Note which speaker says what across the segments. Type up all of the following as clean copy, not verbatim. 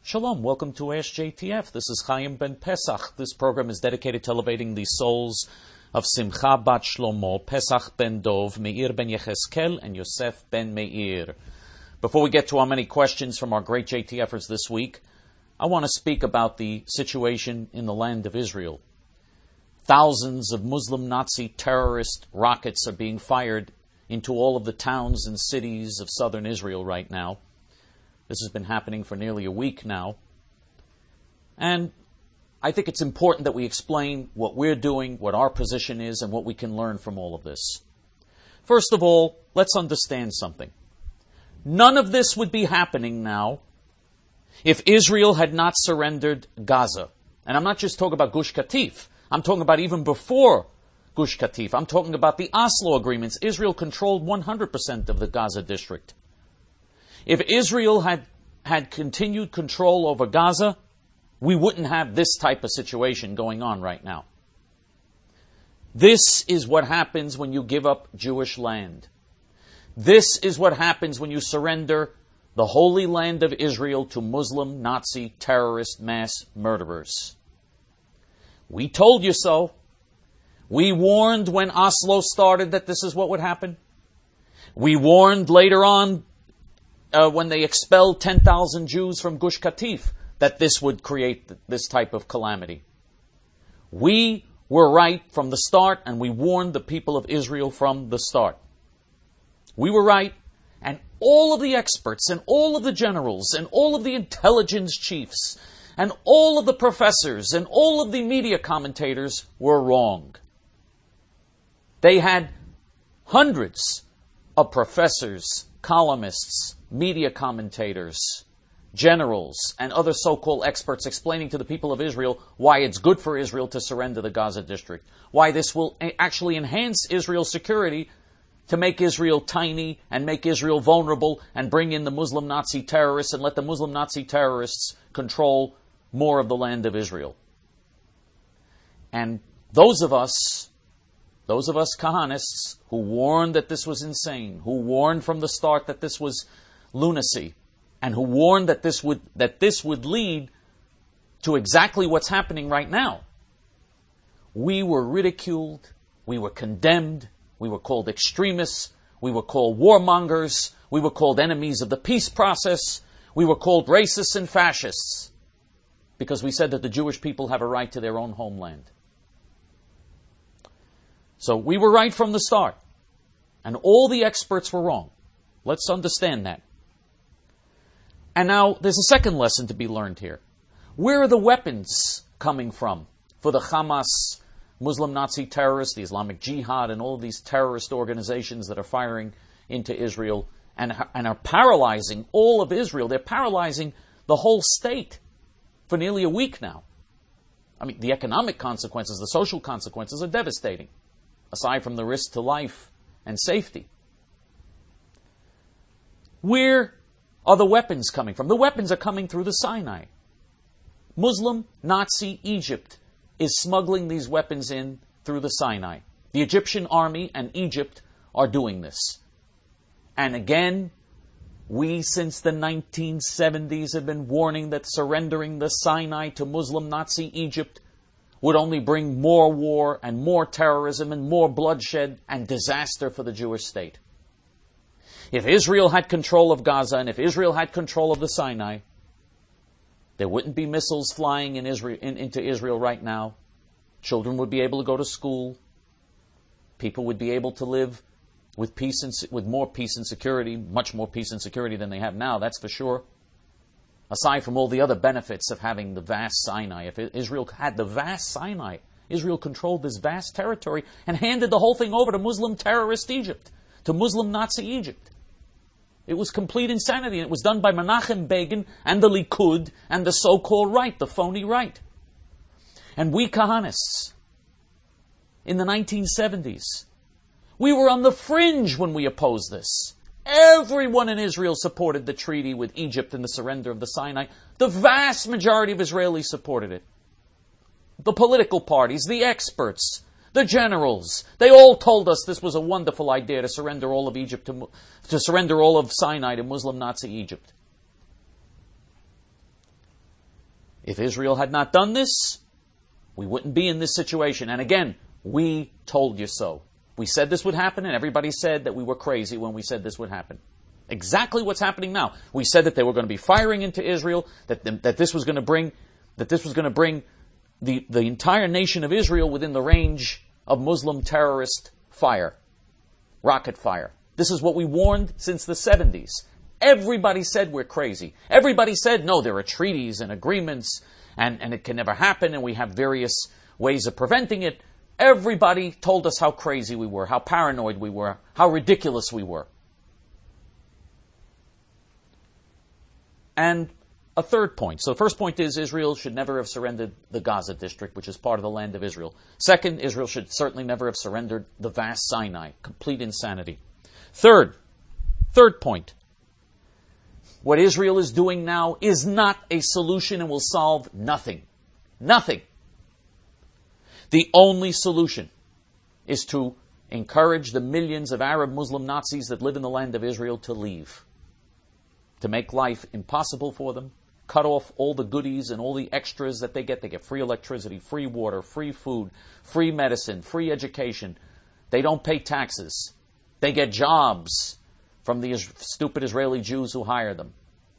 Speaker 1: Shalom, welcome to Ask JTF. This is Chaim Ben Pesach. This program is dedicated to elevating the souls of Simcha Bat Shlomo, Pesach Ben Dov, Meir Ben Yecheskel, and Yosef Ben Meir. Before we get to our many questions from our great JTFers this week, I want to speak about the situation in the land of Israel. Thousands of Muslim Nazi terrorist rockets are being fired into all of the towns and cities of southern Israel right now. This has been happening for nearly a week now. And I think it's important that we explain what we're doing, what our position is, and what we can learn from all of this. First of all, let's understand something. None of this would be happening now if Israel had not surrendered Gaza. And I'm not just talking about Gush Katif. I'm talking about even before Gush Katif. I'm talking about the Oslo agreements. Israel controlled 100% of the Gaza district. If Israel had continued control over Gaza, we wouldn't have this type of situation going on right now. This is what happens when you give up Jewish land. This is what happens when you surrender the holy land of Israel to Muslim, Nazi, terrorist, mass murderers. We told you so. We warned when Oslo started that this is what would happen. We warned later on when they expelled 10,000 Jews from Gush Katif that this would create this type of calamity. We were right from the start, and we warned the people of Israel from the start. We were right, and all of the experts, and all of the generals, and all of the intelligence chiefs, and all of the professors, and all of the media commentators were wrong. They had hundreds of professors, columnists, media commentators, generals, and other so-called experts explaining to the people of Israel why it's good for Israel to surrender the Gaza district, why this will actually enhance Israel's security to make Israel tiny and make Israel vulnerable and bring in the Muslim Nazi terrorists and let the Muslim Nazi terrorists control more of the land of Israel. And those of us Kahanists who warned that this was insane, who warned from the start that this was lunacy, and who warned that this would lead to exactly what's happening right now, we were ridiculed, we were condemned, we were called extremists, we were called warmongers, we were called enemies of the peace process, we were called racists and fascists, because we said that the Jewish people have a right to their own homeland. So we were right from the start, and all the experts were wrong. Let's understand that. And now there's a second lesson to be learned here. Where are the weapons coming from for the Hamas, Muslim Nazi terrorists, the Islamic Jihad, and all of these terrorist organizations that are firing into Israel and are paralyzing all of Israel? They're paralyzing the whole state for nearly a week now. I mean, the economic consequences, the social consequences are devastating, aside from the risk to life and safety. Where are the weapons coming from? The weapons are coming through the Sinai. Muslim Nazi Egypt is smuggling these weapons in through the Sinai. The Egyptian army and Egypt are doing this. And again, we since the 1970s have been warning that surrendering the Sinai to Muslim Nazi Egypt would only bring more war and more terrorism and more bloodshed and disaster for the Jewish state. If Israel had control of Gaza and if Israel had control of the Sinai, there wouldn't be missiles flying into Israel right now. Children would be able to go to school. People would be able to live with more peace and security, much more peace and security than they have now, that's for sure. Aside from all the other benefits of having the vast Sinai. If Israel had the vast Sinai, Israel controlled this vast territory and handed the whole thing over to Muslim terrorist Egypt, to Muslim Nazi Egypt. It was complete insanity, and it was done by Menachem Begin and the Likud and the so-called right, the phony right. And we Kahanists, in the 1970s, we were on the fringe when we opposed this. Everyone in Israel supported the treaty with Egypt and the surrender of the Sinai. The vast majority of Israelis supported it. The political parties, the experts, the generals, they all told us this was a wonderful idea to surrender all of Egypt, to surrender all of Sinai to Muslim Nazi Egypt. If Israel had not done this, we wouldn't be in this situation. And again, we told you so. We said this would happen, and everybody said that we were crazy when we said this would happen. Exactly what's happening now. We said that they were going to be firing into Israel, that this was going to bring the entire nation of Israel within the range of Muslim terrorist fire, rocket fire. This is what we warned since the 70s. Everybody said we're crazy. Everybody said, no, there are treaties and agreements, and it can never happen, and we have various ways of preventing it. Everybody told us how crazy we were, how paranoid we were, how ridiculous we were. And a third point. So the first point is Israel should never have surrendered the Gaza district, which is part of the land of Israel. Second, Israel should certainly never have surrendered the vast Sinai. Complete insanity. Third point. What Israel is doing now is not a solution and will solve nothing. Nothing. The only solution is to encourage the millions of Arab Muslim Nazis that live in the land of Israel to leave. To make life impossible for them, cut off all the goodies and all the extras that they get. They get free electricity, free water, free food, free medicine, free education. They don't pay taxes. They get jobs from the stupid Israeli Jews who hire them.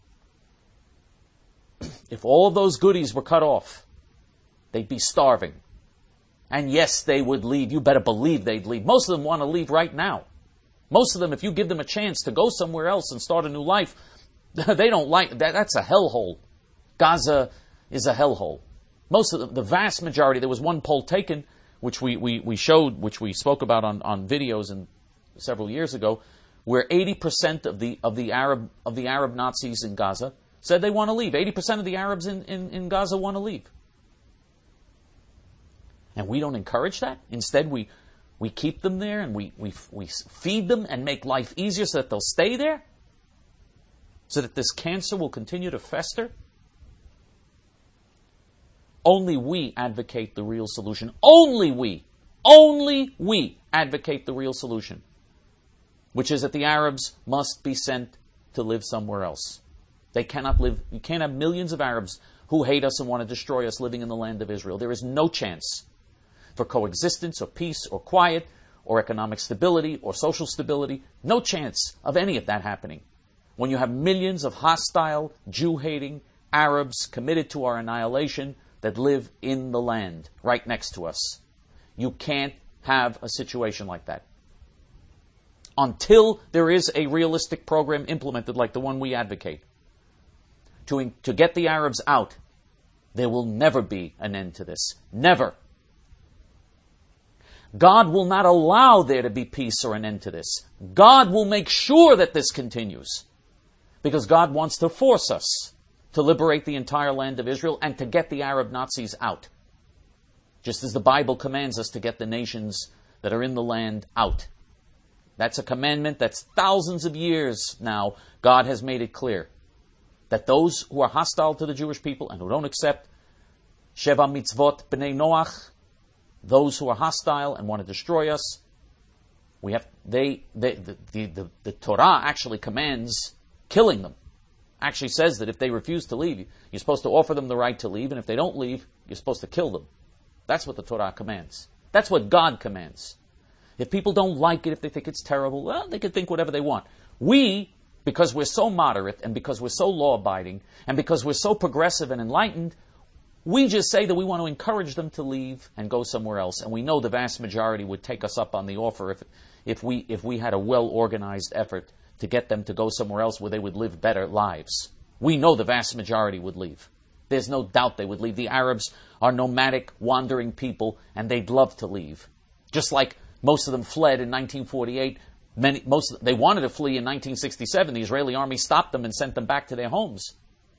Speaker 1: If all of those goodies were cut off, they'd be starving. And yes, they would leave. You better believe they'd leave. Most of them want to leave right now. Most of them, if you give them a chance to go somewhere else and start a new life, they don't like that. That's a hellhole. Gaza is a hellhole. Most of them, the vast majority, there was one poll taken, which we showed, which we spoke about on videos several years ago, where 80% of the Arab Nazis in Gaza said they want to leave. 80% of the Arabs in Gaza want to leave. And we don't encourage that. Instead, we keep them there and we feed them and make life easier so that they'll stay there, so that this cancer will continue to fester. Only we advocate the real solution. Only we advocate the real solution, which is that the Arabs must be sent to live somewhere else. They cannot live. You can't have millions of Arabs who hate us and want to destroy us living in the land of Israel. There is no chance for coexistence or peace or quiet or economic stability or social stability. No chance of any of that happening when you have millions of hostile, Jew-hating Arabs committed to our annihilation that live in the land right next to us. You can't have a situation like that. Until there is a realistic program implemented like the one we advocate to get the Arabs out, there will never be an end to this. Never. God will not allow there to be peace or an end to this. God will make sure that this continues, because God wants to force us to liberate the entire land of Israel and to get the Arab Nazis out, just as the Bible commands us to get the nations that are in the land out. That's a commandment that's thousands of years now. God has made it clear that those who are hostile to the Jewish people and who don't accept Sheva Mitzvot B'nai Noach, those who are hostile and want to destroy us, the Torah actually commands killing them. Actually says that if they refuse to leave, you're supposed to offer them the right to leave, and if they don't leave, you're supposed to kill them. That's what the Torah commands. That's what God commands. If people don't like it, if they think it's terrible, well, they can think whatever they want. We, because we're so moderate, and because we're so law-abiding, and because we're so progressive and enlightened, we just say that we want to encourage them to leave and go somewhere else. And we know the vast majority would take us up on the offer if we had a well-organized effort to get them to go somewhere else where they would live better lives. We know the vast majority would leave. There's no doubt they would leave. The Arabs are nomadic, wandering people, and they'd love to leave. Just like most of them fled in 1948. They wanted to flee in 1967. The Israeli army stopped them and sent them back to their homes.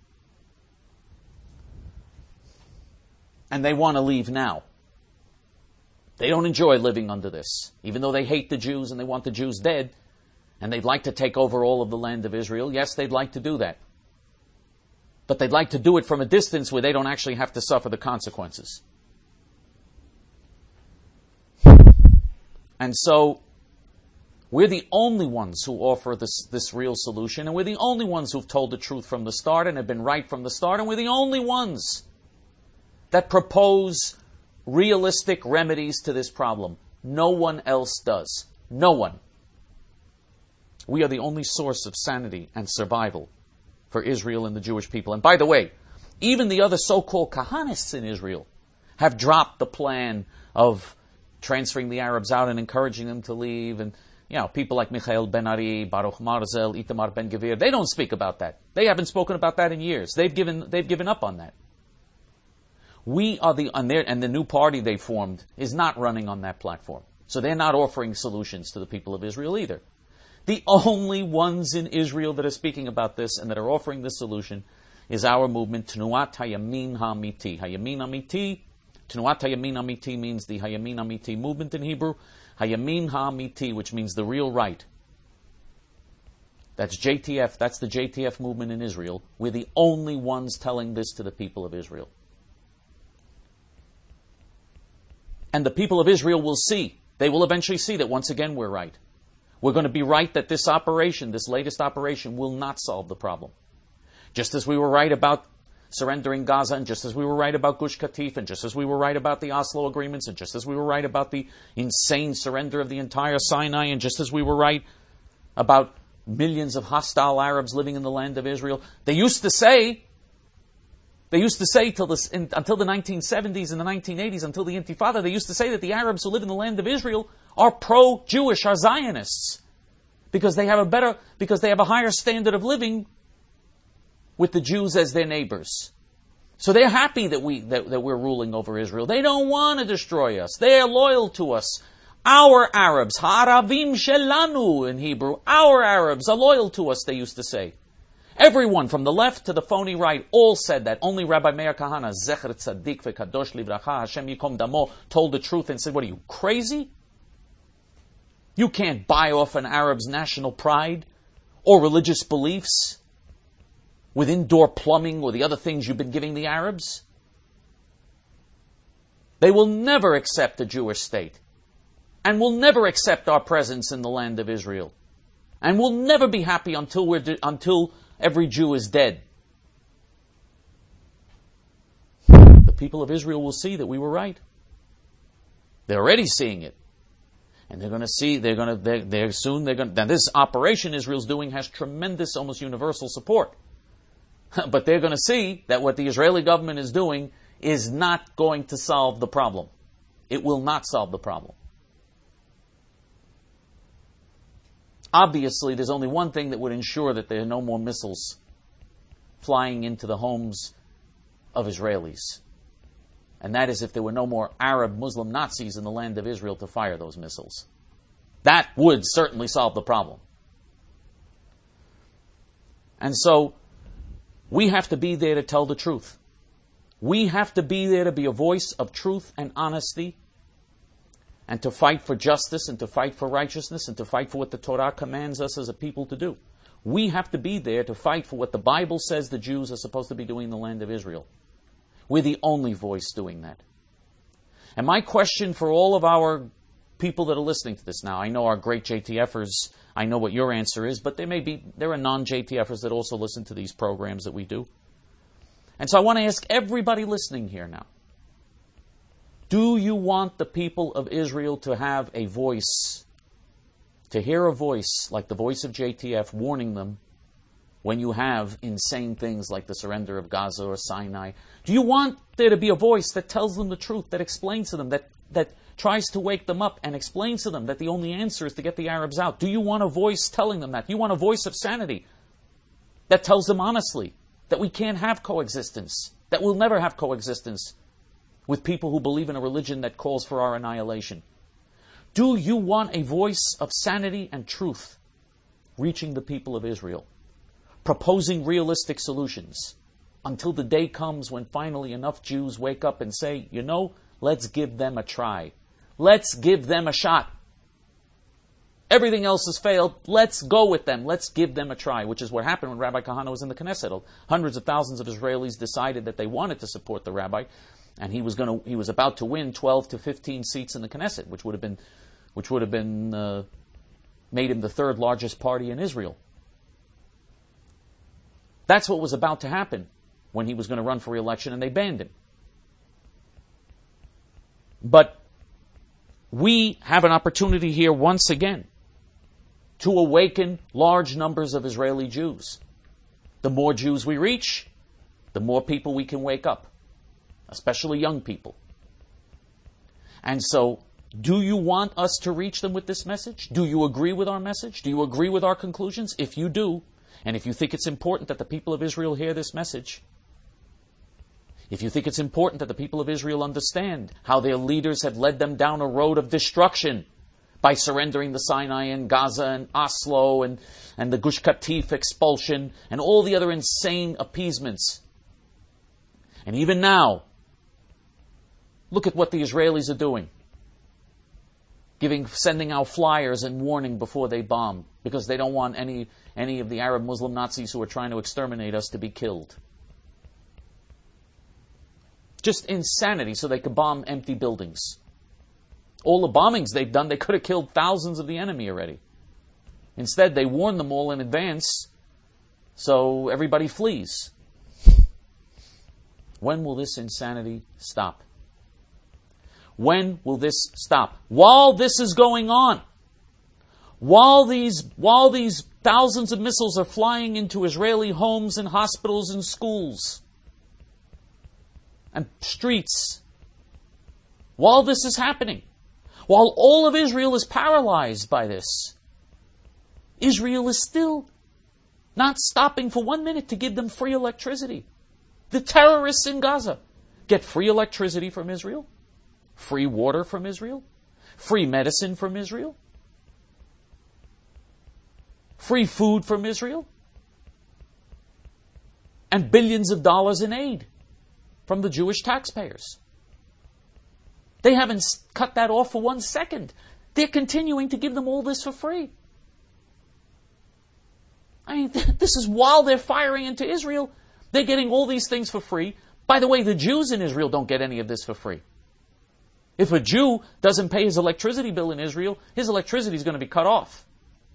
Speaker 1: And they want to leave now. They don't enjoy living under this. Even though they hate the Jews and they want the Jews dead, and they'd like to take over all of the land of Israel, yes, they'd like to do that. But they'd like to do it from a distance where they don't actually have to suffer the consequences. And so, we're the only ones who offer this real solution, and we're the only ones who've told the truth from the start and have been right from the start, and we're the only ones that propose realistic remedies to this problem. No one else does. No one. We are the only source of sanity and survival for Israel and the Jewish people. And by the way, even the other so-called Kahanists in Israel have dropped the plan of transferring the Arabs out and encouraging them to leave. And, people like Michael Ben-Ari, Baruch Marzel, Itamar Ben-Gvir, they don't speak about that. They haven't spoken about that in years. They've given up on that. We are and the new party they formed is not running on that platform. So they're not offering solutions to the people of Israel either. The only ones in Israel that are speaking about this and that are offering this solution is our movement, Tnuat Hayamin Hamiti. Hayamin Hamiti, Tnuat Hayamin Hamiti means the Hayamin Hamiti movement in Hebrew. Hayamin Hamiti, which means the real right. That's JTF, that's the JTF movement in Israel. We're the only ones telling this to the people of Israel. And the people of Israel will see, they will eventually see that once again we're right. We're going to be right that this latest operation, will not solve the problem. Just as we were right about surrendering Gaza, and just as we were right about Gush Katif, and just as we were right about the Oslo agreements, and just as we were right about the insane surrender of the entire Sinai, and just as we were right about millions of hostile Arabs living in the land of Israel, they used to say until the 1970s and the 1980s, until the Intifada, they used to say that the Arabs who live in the land of Israel are pro-Jewish, are Zionists, because they have a higher standard of living with the Jews as their neighbors. So they're happy that we're ruling over Israel. They don't want to destroy us. They are loyal to us. Our Arabs, Ha'aravim Shelanu in Hebrew, our Arabs are loyal to us, they used to say. Everyone from the left to the phony right all said that. Only Rabbi Meir Kahana, Zecher Tzaddik V'Kadosh Livracha, Hashem Yikom Damo, told the truth and said, what are you, crazy? You can't buy off an Arab's national pride or religious beliefs with indoor plumbing or the other things you've been giving the Arabs. They will never accept a Jewish state and will never accept our presence in the land of Israel and will never be happy until every Jew is dead. The people of Israel will see that we were right. They're already seeing it. And they're going to see, now this operation Israel's doing has tremendous, almost universal support. But they're going to see that what the Israeli government is doing is not going to solve the problem. It will not solve the problem. Obviously, there's only one thing that would ensure that there are no more missiles flying into the homes of Israelis. And that is if there were no more Arab Muslim Nazis in the land of Israel to fire those missiles. That would certainly solve the problem. And so, we have to be there to tell the truth. We have to be there to be a voice of truth and honesty, and to fight for justice, and to fight for righteousness, and to fight for what the Torah commands us as a people to do. We have to be there to fight for what the Bible says the Jews are supposed to be doing in the land of Israel. We're the only voice doing that. And my question for all of our people that are listening to this now, I know our great JTFers, I know what your answer is, but there are non-JTFers that also listen to these programs that we do. And so I want to ask everybody listening here now, do you want the people of Israel to have a voice, to hear a voice like the voice of JTF warning them when you have insane things like the surrender of Gaza or Sinai? Do you want there to be a voice that tells them the truth, that explains to them, that tries to wake them up and explains to them that the only answer is to get the Arabs out? Do you want a voice telling them that? Do you want a voice of sanity that tells them honestly that we can't have coexistence, that we'll never have coexistence with people who believe in a religion that calls for our annihilation? Do you want a voice of sanity and truth reaching the people of Israel, proposing realistic solutions until the day comes when finally enough Jews wake up and say, let's give them a try. Let's give them a shot. Everything else has failed. Let's go with them. Let's give them a try, which is what happened when Rabbi Kahana was in the Knesset. Hundreds of thousands of Israelis decided that they wanted to support the rabbi, and he was about to win 12 to 15 seats in the Knesset, which would have been made him the third largest party in Israel. That's what was about to happen when he was going to run for re-election, and they banned him. But we have an opportunity here once again to awaken large numbers of Israeli Jews. The more Jews we reach, the more people we can wake up, especially young people. And so, do you want us to reach them with this message? Do you agree with our message? Do you agree with our conclusions? If you do, and if you think it's important that the people of Israel hear this message, if you think it's important that the people of Israel understand how their leaders have led them down a road of destruction by surrendering the Sinai and Gaza and Oslo and the Gush Katif expulsion and all the other insane appeasements. And even now, look at what the Israelis are doing. Sending out flyers and warning before they bomb, because they don't want any of the Arab Muslim Nazis who are trying to exterminate us to be killed. Just insanity, so they could bomb empty buildings. All the bombings they've done, they could have killed thousands of the enemy already. Instead, they warn them all in advance, so everybody flees. When will this insanity stop? When will this stop? While this is going on, while these thousands of missiles are flying into Israeli homes and hospitals and schools and streets, while this is happening, while all of Israel is paralyzed by this, Israel is still not stopping for 1 minute to give them free electricity. The terrorists in Gaza get free electricity from Israel, free water from Israel, free medicine from Israel, free food from Israel, and billions of dollars in aid from the Jewish taxpayers. They haven't cut that off for 1 second. They're continuing to give them all this for free. I mean, this is while they're firing into Israel, they're getting all these things for free. By the way, the Jews in Israel don't get any of this for free. If a Jew doesn't pay his electricity bill in Israel, his electricity is going to be cut off.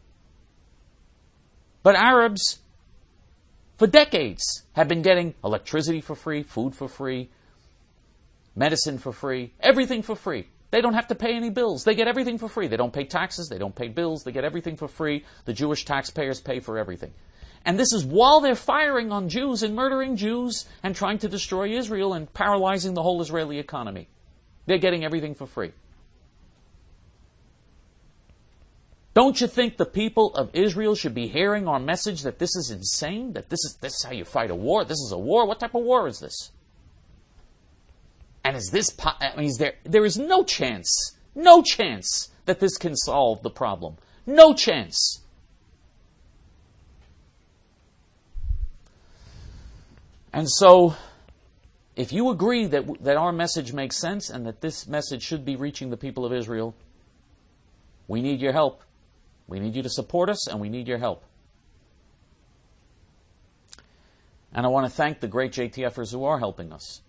Speaker 1: But Arabs, for decades, have been getting electricity for free, food for free, medicine for free, everything for free. They don't have to pay any bills. They get everything for free. They don't pay taxes. They don't pay bills. They get everything for free. The Jewish taxpayers pay for everything. And this is while they're firing on Jews and murdering Jews and trying to destroy Israel and paralyzing the whole Israeli economy. They're getting everything for free. Don't you think the people of Israel should be hearing our message that this is insane? That this is how you fight a war? This is a war? What type of war is this? And is this... there is no chance that this can solve the problem. No chance. And so, if you agree that our message makes sense and that this message should be reaching the people of Israel, we need your help. We need you to support us, and we need your help. And I want to thank the great JTFers who are helping us.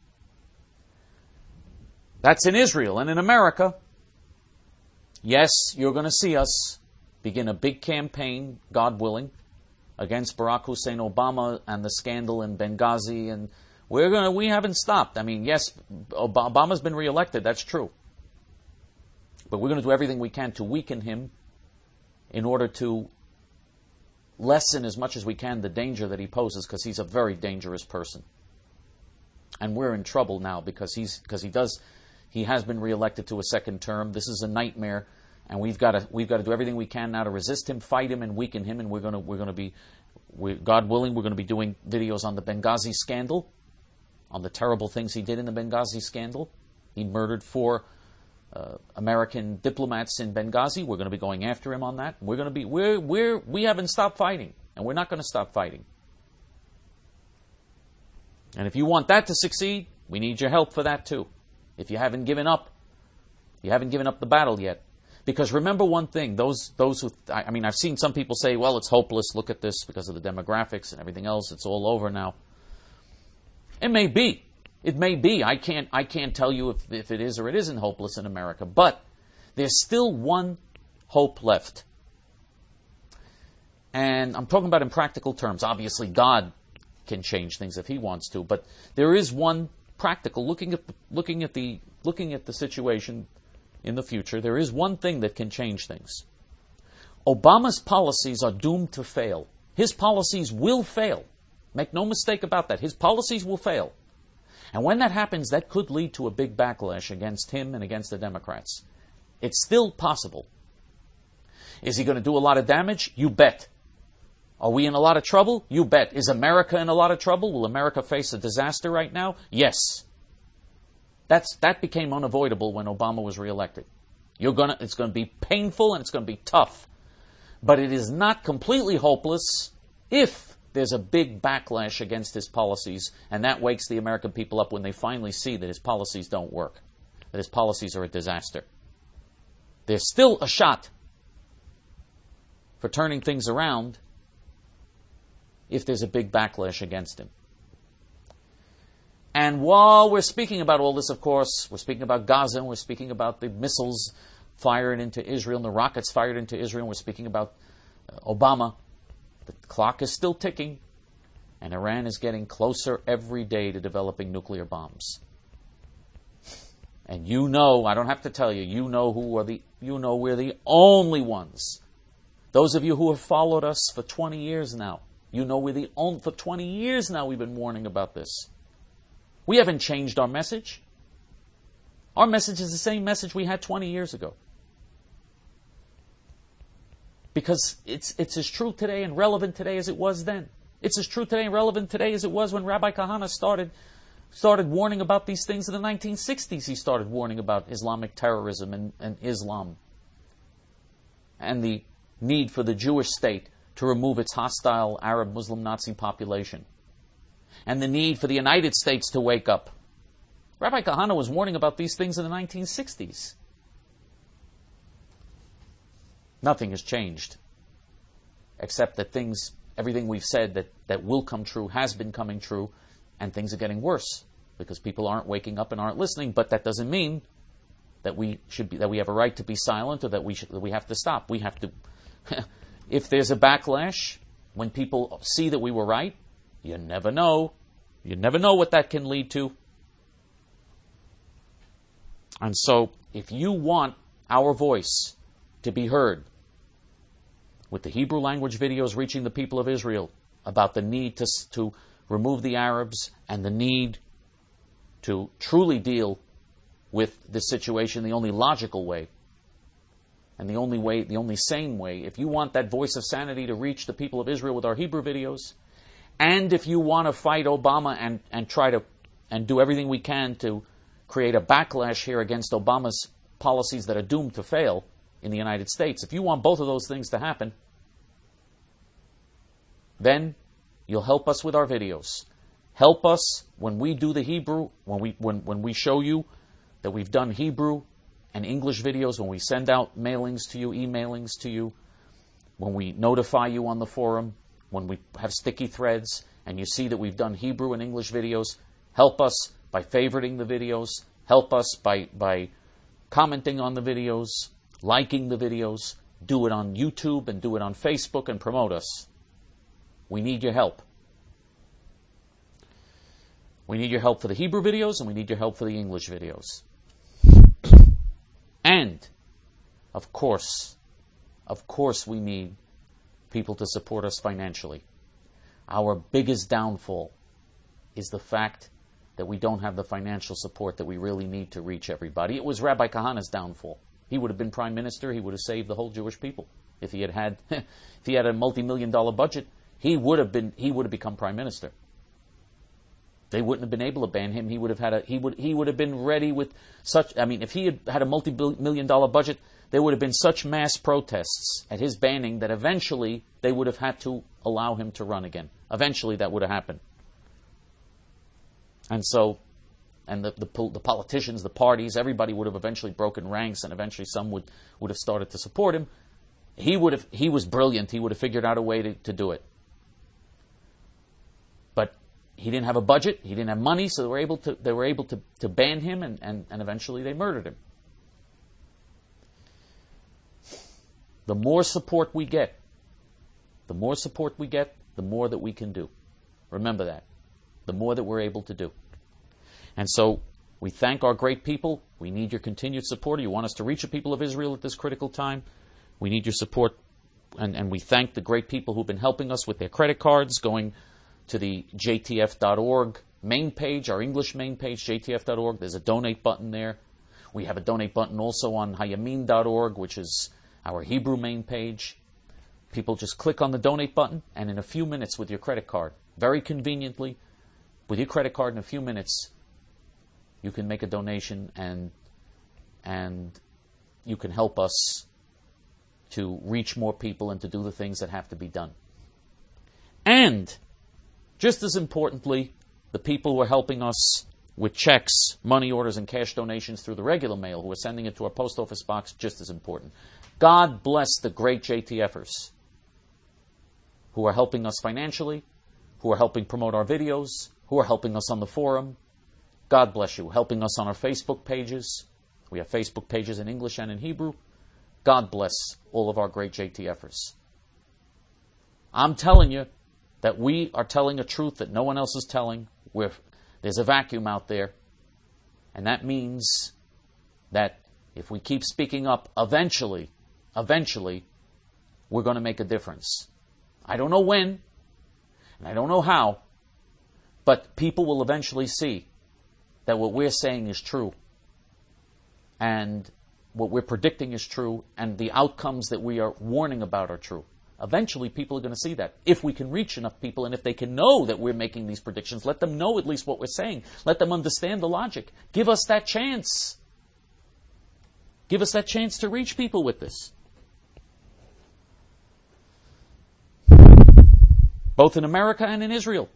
Speaker 1: That's in Israel. And in America, yes, you're going to see us begin a big campaign, God willing, against Barack Hussein Obama and the scandal in Benghazi, and we haven't stopped. I mean, yes, Obama's been reelected, that's true. But we're going to do everything we can to weaken him in order to lessen as much as we can the danger that he poses, because he's a very dangerous person. And we're in trouble now because he has been reelected to a second term. This is a nightmare. And we've got to do everything we can now to resist him, fight him, and weaken him. And we're going to be, God willing, we're going to be doing videos on the Benghazi scandal, on the terrible things he did in the Benghazi scandal. He murdered 4 American diplomats in Benghazi. We're going to be going after him on that. We haven't stopped fighting, and we're not going to stop fighting. And if you want that to succeed, we need your help for that too. If you haven't given up the battle yet. Because remember one thing, those who, I've seen some people say, well, it's hopeless, look at this, because of the demographics and everything else, it's all over now. It may be. It may be. I can't tell you if it is or it isn't hopeless in America. But there's still one hope left. And I'm talking about in practical terms. Obviously, God can change things if He wants to. But there is one practical, looking at the looking at the situation in the future, there is one thing that can change things. Obama's policies are doomed to fail. His policies will fail. Make no mistake about that. His policies will fail. And when that happens, that could lead to a big backlash against him and against the Democrats. It's still possible. Is he going to do a lot of damage? You bet. Are we in a lot of trouble? You bet. Is America in a lot of trouble? Will America face a disaster right now? Yes. That became unavoidable when Obama was reelected. It's going to be painful and it's going to be tough. But it is not completely hopeless if there's a big backlash against his policies, and that wakes the American people up when they finally see that his policies don't work, that his policies are a disaster. There's still a shot for turning things around if there's a big backlash against him. And while we're speaking about all this, of course, we're speaking about Gaza, and we're speaking about the missiles fired into Israel and the rockets fired into Israel, and we're speaking about Obama. The clock is still ticking, and Iran is getting closer every day to developing nuclear bombs. And you know, I don't have to tell you, you know we're the only ones. Those of you who have followed us for 20 years now, you know for 20 years now we've been warning about this. We haven't changed our message. Our message is the same message we had 20 years ago. Because it's as true today and relevant today as it was then. It's as true today and relevant today as it was when Rabbi Kahana started warning about these things in the 1960s. He started warning about Islamic terrorism and Islam and the need for the Jewish state to remove its hostile Arab Muslim Nazi population and the need for the United States to wake up. Rabbi Kahana was warning about these things in the 1960s. Nothing has changed, except that everything we've said that will come true has been coming true, and things are getting worse because people aren't waking up and aren't listening. But that doesn't mean that we have a right to be silent or that we have to stop. We have to. If there's a backlash, when people see that we were right, you never know. You never know what that can lead to. And so, if you want our voice to be heard, with the Hebrew language videos reaching the people of Israel about the need to remove the Arabs and the need to truly deal with this situation the only logical way and the only sane way, if you want that voice of sanity to reach the people of Israel with our Hebrew videos, and if you want to fight Obama and try to and do everything we can to create a backlash here against Obama's policies that are doomed to fail in the United States, if you want both of those things to happen, then you'll help us with our videos. Help us when we do the Hebrew, when we show you that we've done Hebrew and English videos, when we send out mailings to you, emailings to you, when we notify you on the forum, when we have sticky threads and you see that we've done Hebrew and English videos. Help us by favoriting the videos. Help us by commenting on the videos, liking the videos. Do it on YouTube and do it on Facebook and promote us. We need your help. We need your help for the Hebrew videos and we need your help for the English videos. And, of course, we need people to support us financially. Our biggest downfall is the fact that we don't have the financial support that we really need to reach everybody. It was Rabbi Kahana's downfall. He would have been prime minister. He would have saved the whole Jewish people. If he had a multi-million-dollar budget, he would have become prime minister. They wouldn't have been able to ban him. He would have been ready with such. I mean, if he had a multi-million-dollar budget, there would have been such mass protests at his banning that eventually they would have had to allow him to run again. Eventually, that would have happened. And so, and the politicians, the parties, everybody would have eventually broken ranks, and eventually some would have started to support him. He was brilliant. He would have figured out a way to do it. But he didn't have a budget. He didn't have money, so they were able to ban him, and eventually they murdered him. The more support we get, the more that we can do. Remember that. The more that we're able to do. And so We thank our great people. We need your continued support. You want us to reach the people of Israel at this critical time? We need your support. And we thank the great people who've been helping us with their credit cards, going to the jtf.org main page, our English main page, jtf.org. There's a donate button there. We have a donate button also on hayamin.org, which is our Hebrew main page. People just click on the donate button, and in a few minutes with your credit card, very conveniently, with your credit card in a few minutes, you can make a donation and you can help us to reach more people and to do the things that have to be done. And, just as importantly, the people who are helping us with checks, money orders, and cash donations through the regular mail, who are sending it to our post office box, just as important. God bless the great JTFers who are helping us financially, who are helping promote our videos, who are helping us on the forum. God bless you. Helping us on our Facebook pages. We have Facebook pages in English and in Hebrew. God bless all of our great JTFers. I'm telling you that we are telling a truth that no one else is telling. There's a vacuum out there. And that means that if we keep speaking up, eventually, we're going to make a difference. I don't know when, and I don't know how, but people will eventually see that what we're saying is true, and what we're predicting is true, and the outcomes that we are warning about are true. Eventually, people are going to see that. If we can reach enough people, and if they can know that we're making these predictions, let them know at least what we're saying. Let them understand the logic. Give us that chance. Give us that chance to reach people with this. Both in America and in Israel.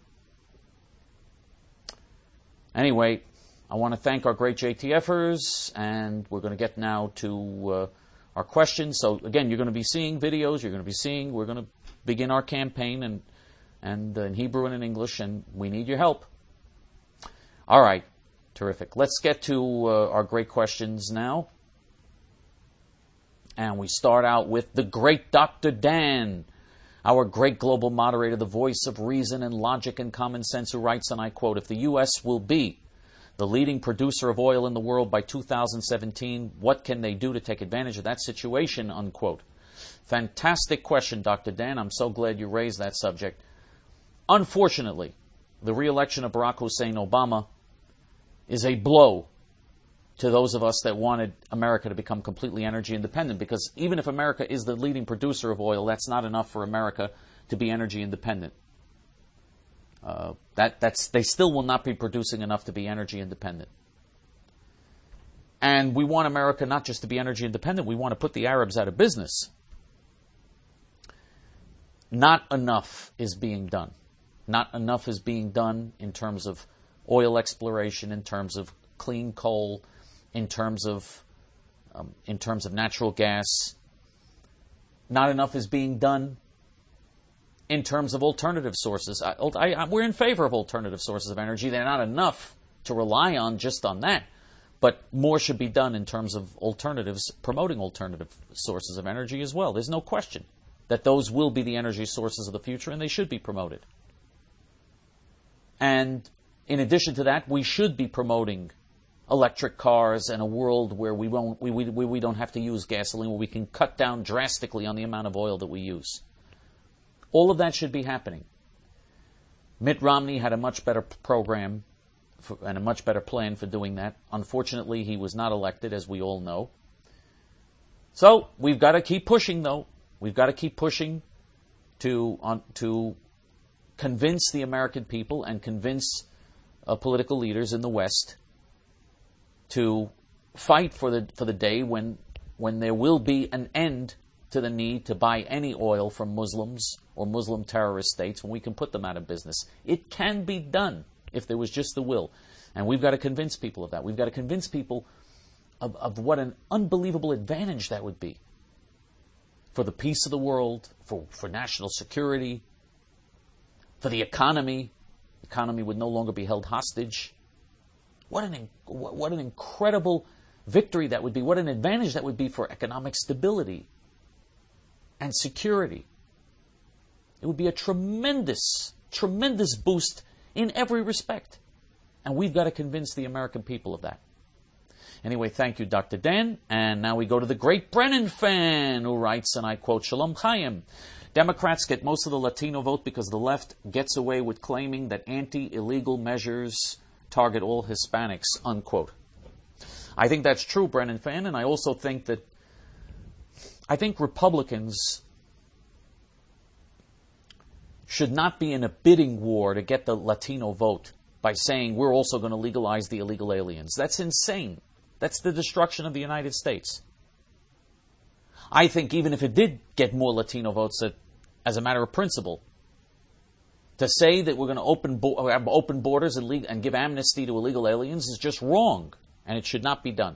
Speaker 1: Anyway, I want to thank our great JTFers, and we're going to get now to our questions. So again, you're going to be seeing videos. We're going to begin our campaign, and in Hebrew and in English, and we need your help. All right, terrific. Let's get to our great questions now. And we start out with the great Dr. Dan, our great global moderator, the voice of reason and logic and common sense, who writes, and I quote, "If the U.S. will be the leading producer of oil in the world by 2017, what can they do to take advantage of that situation?" Unquote. Fantastic question, Dr. Dan. I'm so glad you raised that subject. Unfortunately, the re-election of Barack Hussein Obama is a blow to those of us that wanted America to become completely energy independent, because even if America is the leading producer of oil, that's not enough for America to be energy independent. They still will not be producing enough to be energy independent. And we want America not just to be energy independent, we want to put the Arabs out of business. Not enough is being done. Not enough is being done in terms of oil exploration, in terms of clean coal, in terms of natural gas. Not enough is being done in terms of alternative sources. We're in favor of alternative sources of energy. They're not enough to rely on just on that. But more should be done in terms of alternatives, promoting alternative sources of energy as well. There's no question that those will be the energy sources of the future, and they should be promoted. And in addition to that, we should be promoting electric cars and a world where we don't have to use gasoline, where we can cut down drastically on the amount of oil that we use. All of that should be happening. Mitt Romney had a much better program and a much better plan for doing that. Unfortunately, he was not elected, as we all know. So we've got to keep pushing, though. We've got to keep pushing to convince the American people and convince political leaders in the West to fight for the day when there will be an end to the need to buy any oil from Muslims or Muslim terrorist states, when we can put them out of business. It can be done if there was just the will. And we've got to convince people of that. We've got to convince people of what an unbelievable advantage that would be for the peace of the world, for national security, for the economy. The economy would no longer be held hostage. What an incredible victory that would be. What an advantage that would be for economic stability and security. It would be a tremendous, tremendous boost in every respect. And we've got to convince the American people of that. Anyway, thank you, Dr. Dan. And now we go to the great Brennan fan, who writes, and I quote, Shalom Chaim. Democrats get most of the Latino vote because the left gets away with claiming that anti-illegal measures target all Hispanics, unquote. I think that's true, Brennan fan, and I also think that Republicans should not be in a bidding war to get the Latino vote by saying we're also going to legalize the illegal aliens. That's insane. That's the destruction of the United States. I think even if it did get more Latino votes, that, as a matter of principle, to say that we're going to have open borders and give amnesty to illegal aliens is just wrong, and it should not be done.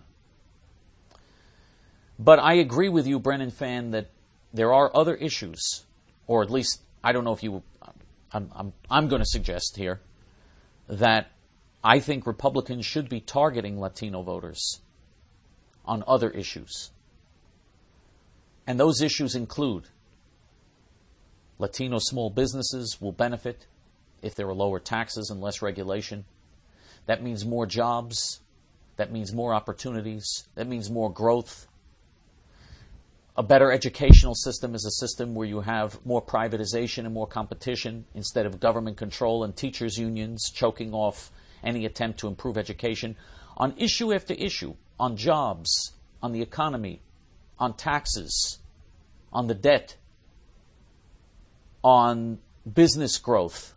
Speaker 1: But I agree with you, Brennan fan, that there are other issues, or at least I don't know if you. I'm going to suggest here that I think Republicans should be targeting Latino voters on other issues. And those issues include Latino small businesses will benefit if there are lower taxes and less regulation. That means more jobs. That means more opportunities. That means more growth. A better educational system is a system where you have more privatization and more competition instead of government control and teachers' unions choking off any attempt to improve education. On issue after issue, on jobs, on the economy, on taxes, on the debt, on business growth,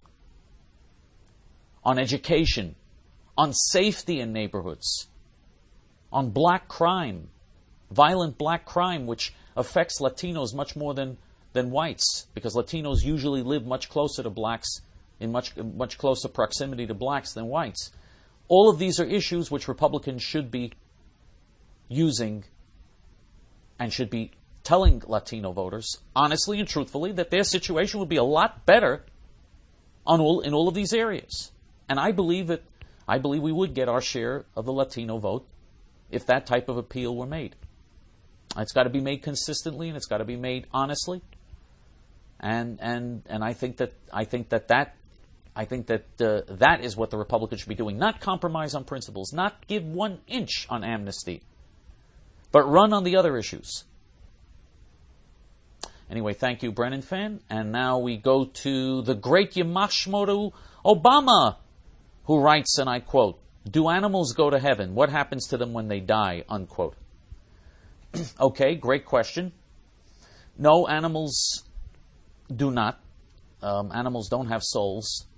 Speaker 1: on education, on safety in neighborhoods, on black crime, violent black crime, which affects Latinos much more than whites, because Latinos usually live much closer to blacks, in much closer proximity to blacks than whites. All of these are issues which Republicans should be using and should be telling Latino voters, honestly and truthfully, that their situation would be a lot better in all of these areas. And I believe we would get our share of the Latino vote if that type of appeal were made. It's got to be made consistently, and it's got to be made honestly. And I think that that is what the Republicans should be doing. Not compromise on principles, not give 1 inch on amnesty, but run on the other issues. Anyway, thank you, Brennan fan. And now we go to the great Yamashmoto Obama, who writes, and I quote, "Do animals go to heaven? What happens to them when they die?" Unquote. Okay, great question. No, animals do not. Animals don't have souls.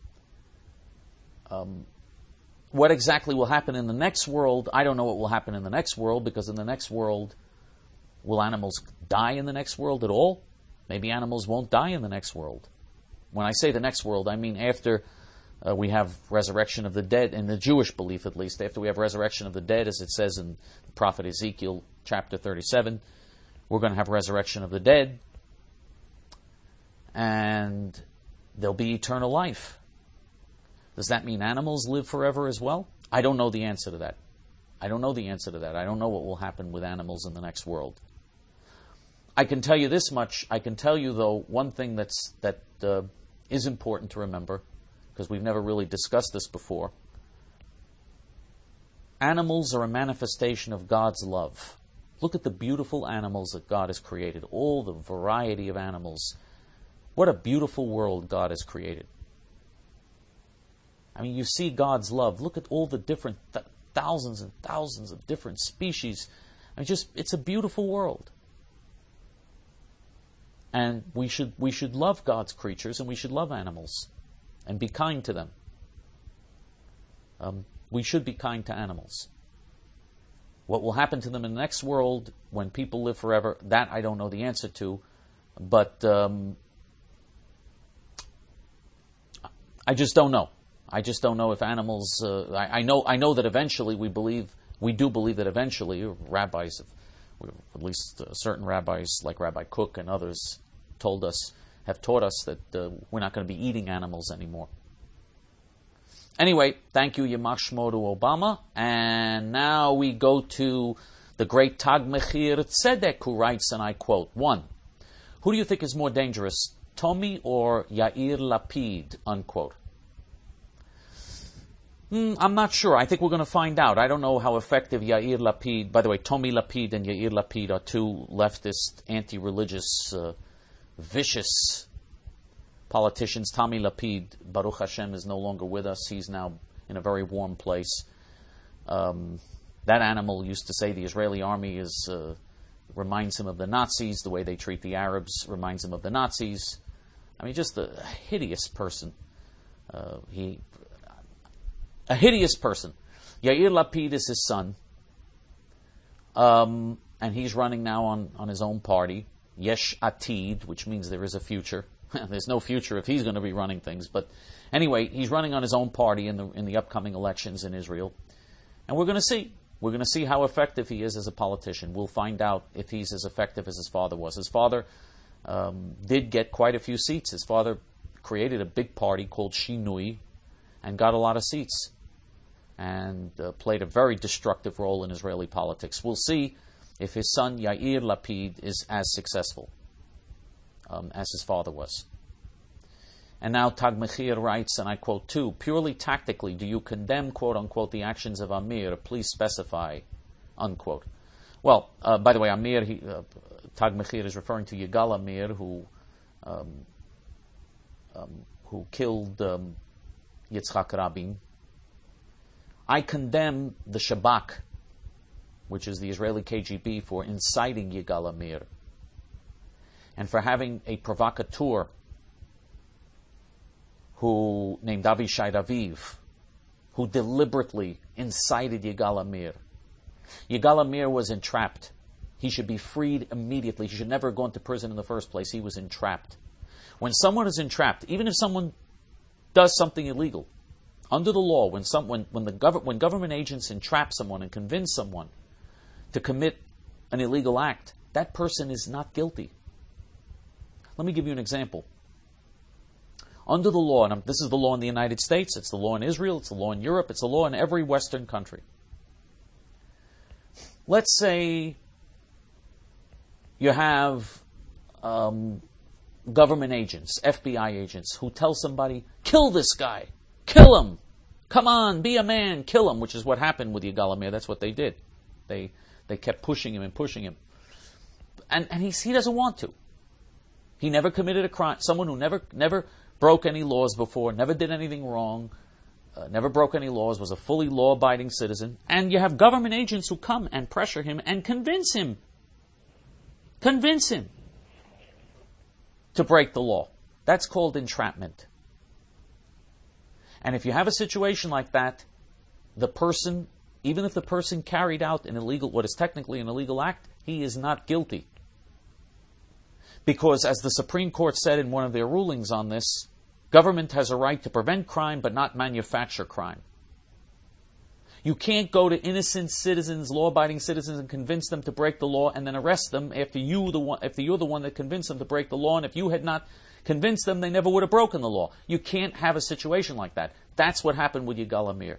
Speaker 1: What exactly will happen in the next world? I don't know what will happen in the next world, because in the next world, will animals die in the next world at all? Maybe animals won't die in the next world. When I say the next world, I mean after we have resurrection of the dead, in the Jewish belief at least, after we have resurrection of the dead, as it says in the prophet Ezekiel chapter 37, we're going to have resurrection of the dead, and there'll be eternal life. Does that mean animals live forever as well? I don't know the answer to that. I don't know what will happen with animals in the next world. I can tell you this much. I can tell you, though, one thing that is important to remember, because we've never really discussed this before. Animals are a manifestation of God's love. Look at the beautiful animals that God has created, all the variety of animals. What a beautiful world God has created. I mean, you see God's love. Look at all the different thousands and thousands of different species. I mean, it's a beautiful world. And we should love God's creatures, and we should love animals and be kind to them. We should be kind to animals. What will happen to them in the next world when people live forever, that I don't know the answer to. But I just don't know. I just don't know if animals. I know that eventually we do believe that eventually rabbis, at least certain rabbis like Rabbi Cook and others, have taught us that we're not going to be eating animals anymore. Anyway, thank you, Yamashmoto Obama, and now we go to the great Tag Mechir Tzedek, who writes, and I quote, 1. Who do you think is more dangerous, Tommy or Yair Lapid? Unquote. I'm not sure. I think we're going to find out. I don't know how effective Yair Lapid, by the way, Tomi Lapid and Yair Lapid are two leftist, anti-religious, vicious politicians. Tomi Lapid, Baruch Hashem, is no longer with us. He's now in a very warm place. That animal used to say the Israeli army reminds him of the Nazis. The way they treat the Arabs reminds him of the Nazis. I mean, just a hideous person. A hideous person. Yair Lapid is his son. And he's running now on his own party. Yesh Atid, which means there is a future. There's no future if he's going to be running things. But anyway, he's running on his own party in the upcoming elections in Israel. And we're going to see. We're going to see how effective he is as a politician. We'll find out if he's as effective as his father was. His father did get quite a few seats. His father created a big party called Shinui and got a lot of seats and played a very destructive role in Israeli politics. We'll see if his son Yair Lapid is as successful as his father was. And now Tag Mechir writes, and I quote too, purely tactically, do you condemn, quote unquote, the actions of Amir? Please specify, unquote. Well, by the way, Amir, Tag Mechir is referring to Yigal Amir, who killed Yitzhak Rabin. I condemn the Shabak, which is the Israeli KGB, for inciting Yigal Amir and for having a provocateur named Avishai Raviv, who deliberately incited Yigal Amir. Yigal Amir was entrapped. He should be freed immediately. He should never have gone to prison in the first place. He was entrapped. When someone is entrapped, even if someone does something illegal, under the law, when government agents entrap someone and convince someone to commit an illegal act, that person is not guilty. Let me give you an example. Under the law, and this is the law in the United States, it's the law in Israel, it's the law in Europe, it's the law in every Western country. Let's say you have government agents, FBI agents, who tell somebody, kill this guy, kill him, come on, be a man, kill him, which is what happened with Yigal Amir. That's what they did. They kept pushing him and pushing him. And he doesn't want to. He never committed a crime. Someone who never broke any laws before, never did anything wrong, never broke any laws, was a fully law-abiding citizen. And you have government agents who come and pressure him and convince him to break the law. That's called entrapment. And if you have a situation like that, the person, even if the person carried out what is technically an illegal act, he is not guilty. Because as the Supreme Court said in one of their rulings on this, government has a right to prevent crime but not manufacture crime. You can't go to innocent citizens, law-abiding citizens, and convince them to break the law and then arrest them after you're the one that convinced them to break the law, and if you had not convinced them, they never would have broken the law. You can't have a situation like that. That's what happened with Yigal Amir.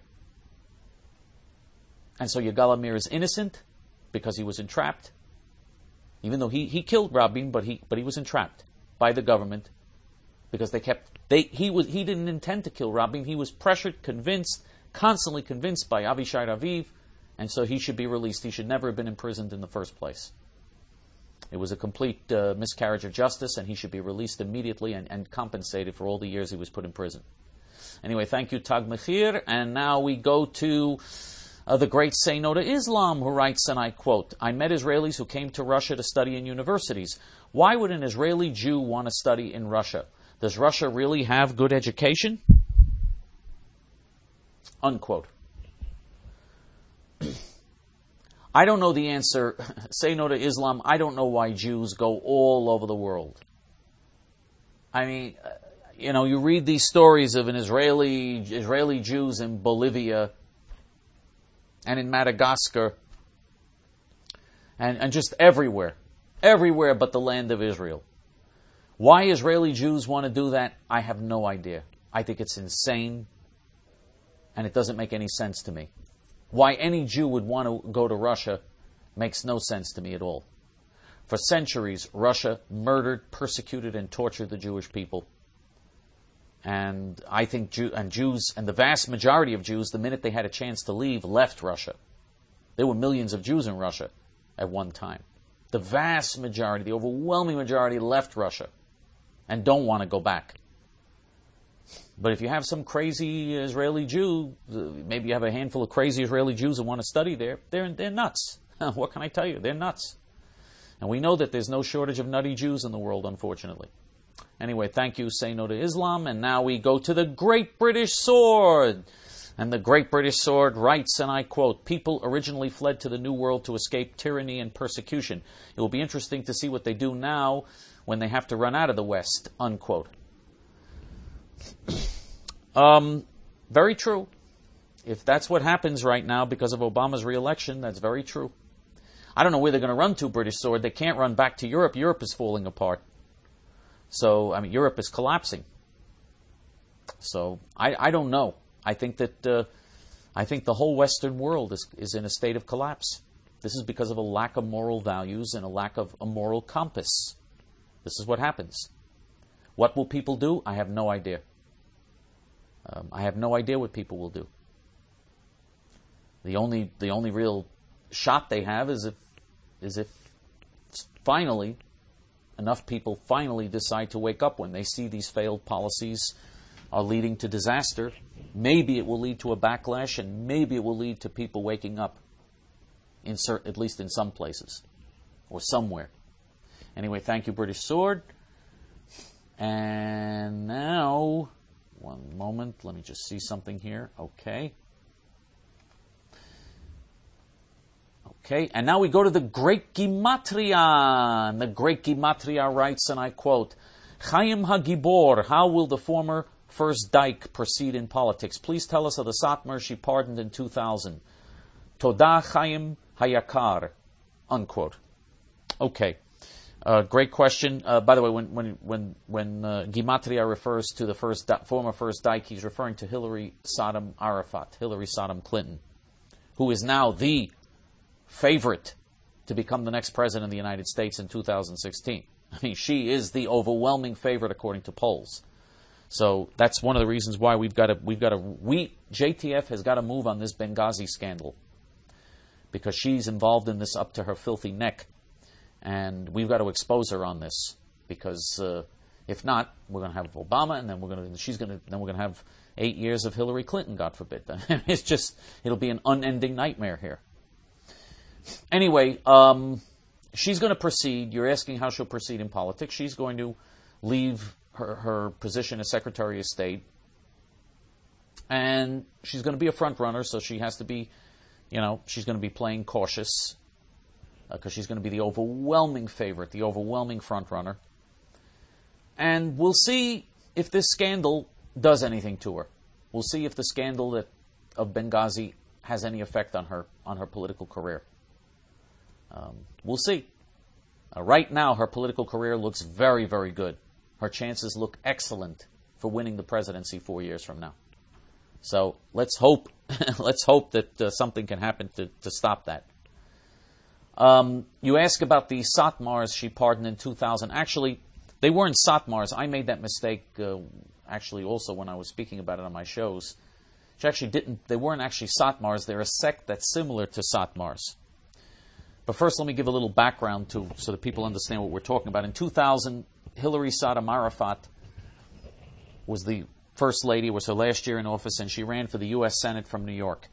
Speaker 1: And so Yigal Amir is innocent because he was entrapped. Even though he killed Rabin, but he was entrapped by the government because he didn't intend to kill Rabin. He was pressured, convinced, constantly convinced by Avishai Raviv, and so he should be released. He should never have been imprisoned in the first place. It was a complete miscarriage of justice, and he should be released immediately and compensated for all the years he was put in prison. Anyway, thank you, Tag Mechir, and now we go to the great Say No to Islam, who writes, and I quote, I met Israelis who came to Russia to study in universities. Why would an Israeli Jew want to study in Russia? Does Russia really have good education? Unquote. I don't know the answer. Say No to Islam. I don't know why Jews go all over the world. I mean, you read these stories of Israeli Jews in Bolivia and in Madagascar and just everywhere but the land of Israel. Why Israeli Jews want to do that, I have no idea. I think it's insane, and it doesn't make any sense to me. Why any Jew would want to go to Russia makes no sense to me at all. For centuries, Russia murdered, persecuted, and tortured the Jewish people. And I think Jews, and the vast majority of Jews, the minute they had a chance to leave, left Russia. There were millions of Jews in Russia at one time. The vast majority, the overwhelming majority, left Russia and don't want to go back. But if you have some crazy Israeli Jew, maybe you have a handful of crazy Israeli Jews who want to study there, they're nuts. What can I tell you? They're nuts. And we know that there's no shortage of nutty Jews in the world, unfortunately. Anyway, thank you, Say No to Islam. And now we go to the Great British Sword. And the Great British Sword writes, and I quote, "People originally fled to the New World to escape tyranny and persecution. It will be interesting to see what they do now when they have to run out of the West," unquote. Very true. If that's what happens right now because of Obama's re-election, that's very true. I don't know where they're going to run to, British Sword. They can't run back to Europe. Europe is falling apart. So, Europe is collapsing. So, I don't know. I think that I think the whole Western world is in a state of collapse. This is because of a lack of moral values and a lack of a moral compass. This is what happens. What will people do? I have no idea. I have no idea what people will do. The only real shot they have is if finally enough people finally decide to wake up when they see these failed policies are leading to disaster. Maybe it will lead to a backlash, and maybe it will lead to people waking up, at least in some places or somewhere. Anyway, thank you, British Sword. And now, one moment, let me just see something here. Okay, and now we go to the Great Gematria. And the Great Gematria writes, and I quote, "Chaim HaGibor, how will the former First Dyke proceed in politics? Please tell us of the Satmar she pardoned in 2000. Toda Chaim Hayakar," unquote. Okay, great question. By the way, when Gematria refers to the former First Dyke, he's referring to Hillary Rodham Arafat, Hillary Rodham Clinton, who is now the favorite to become the next president of the United States in 2016. She is the overwhelming favorite according to polls. So that's one of the reasons why JTF has got to move on this Benghazi scandal, because she's involved in this up to her filthy neck, and we've got to expose her on this, because if not, we're going to have Obama, and then we're going to have 8 years of Hillary Clinton, God forbid. It'll be an unending nightmare here. Anyway, she's going to proceed. You're asking how she'll proceed in politics. She's going to leave her position as Secretary of State, and she's going to be a front runner, so she has to be, she's going to be playing cautious, because she's going to be the overwhelming favorite, the overwhelming front runner. And we'll see if this scandal does anything to her. We'll see if the scandal of Benghazi has any effect on her political career. We'll see. Right now, her political career looks very, very good. Her chances look excellent for winning the presidency 4 years from now. So let's hope that something can happen to stop that. You ask about the Satmars she pardoned in 2000. Actually, they weren't Satmars. I made that mistake actually also when I was speaking about it on my shows. They weren't actually Satmars. They're a sect that's similar to Satmars. But first, let me give a little background so that people understand what we're talking about. In 2000, Hillary Rodham Arafat was the first lady. It was her last year in office, and she ran for the U.S. Senate from New York.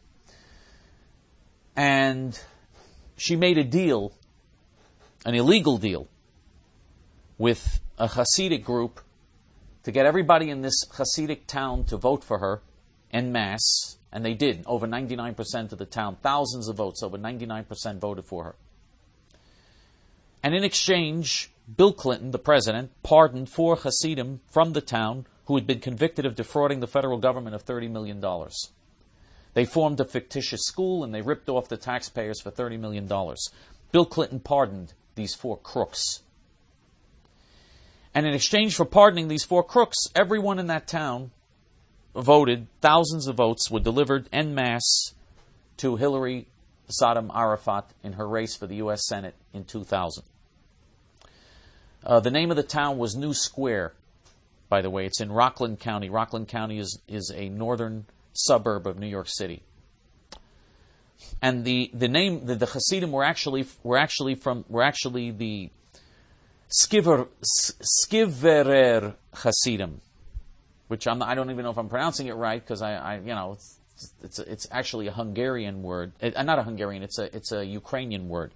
Speaker 1: And she made a deal, an illegal deal, with a Hasidic group to get everybody in this Hasidic town to vote for her en masse. And they did. Over 99% of the town, thousands of votes, over 99% voted for her. And in exchange, Bill Clinton, the president, pardoned 4 Hasidim from the town who had been convicted of defrauding the federal government of $30 million. They formed a fictitious school, and they ripped off the taxpayers for $30 million. Bill Clinton pardoned these 4 crooks. And in exchange for pardoning these 4 crooks, everyone in that town voted. Thousands of votes were delivered en masse to Hillary Rodham Arafat in her race for the U.S. Senate in 2000. The name of the town was New Square. by the way. It's in Rockland County. Rockland County is a northern suburb of New York City. And the name the Hasidim were actually the Skiverer Hasidim, which I don't even know if I'm pronouncing it right, because it's actually a Hungarian word. Not a Hungarian. It's a Ukrainian word.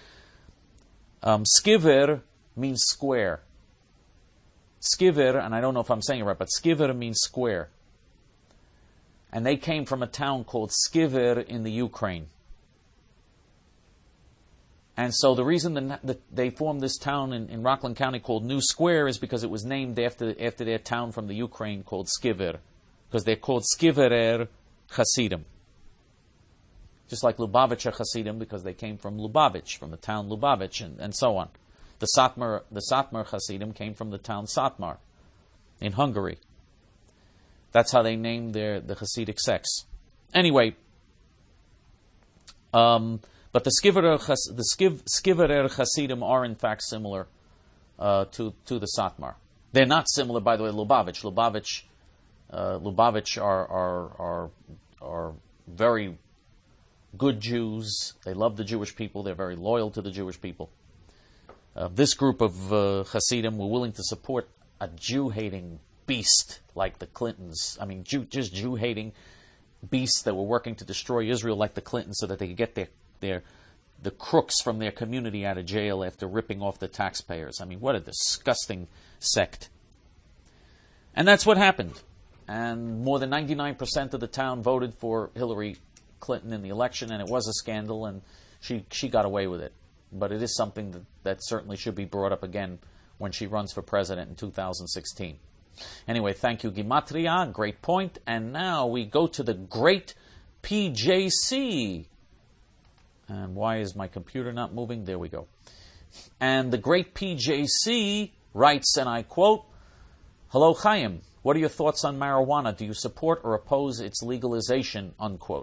Speaker 1: Skiver means square. Skiver, and I don't know if I'm saying it right, but Skiver means square. And they came from a town called Skiver in the Ukraine. And so the reason they formed this town in Rockland County called New Square is because it was named after their town from the Ukraine called Skiver, because they're called Skiverer Hasidim. Just like Lubavitcher Hasidim, because they came from Lubavitch, from the town Lubavitch, and so on. The Satmar Hasidim came from the town Satmar in Hungary. That's how they named the Hasidic sects. Anyway, but the Skiverer Hasidim are in fact similar to the Satmar. They're not similar, by the way, Lubavitch. Lubavitch are very good Jews. They love the Jewish people. They're very loyal to the Jewish people. This group of Hasidim were willing to support a Jew-hating beast like the Clintons. I mean, just Jew-hating beasts that were working to destroy Israel like the Clintons, so that they could get the crooks from their community out of jail after ripping off the taxpayers. I mean, what a disgusting sect. And that's what happened. And more than 99% of the town voted for Hillary Clinton in the election, and it was a scandal, and she got away with it. But it is something that certainly should be brought up again when she runs for president in 2016. Anyway, thank you, Gematria. Great point. And now we go to the great PJC. And why is my computer not moving? There we go. And the great PJC writes, and I quote, "Hello, Chaim. What are your thoughts on marijuana? Do you support or oppose its legalization?" Unquote.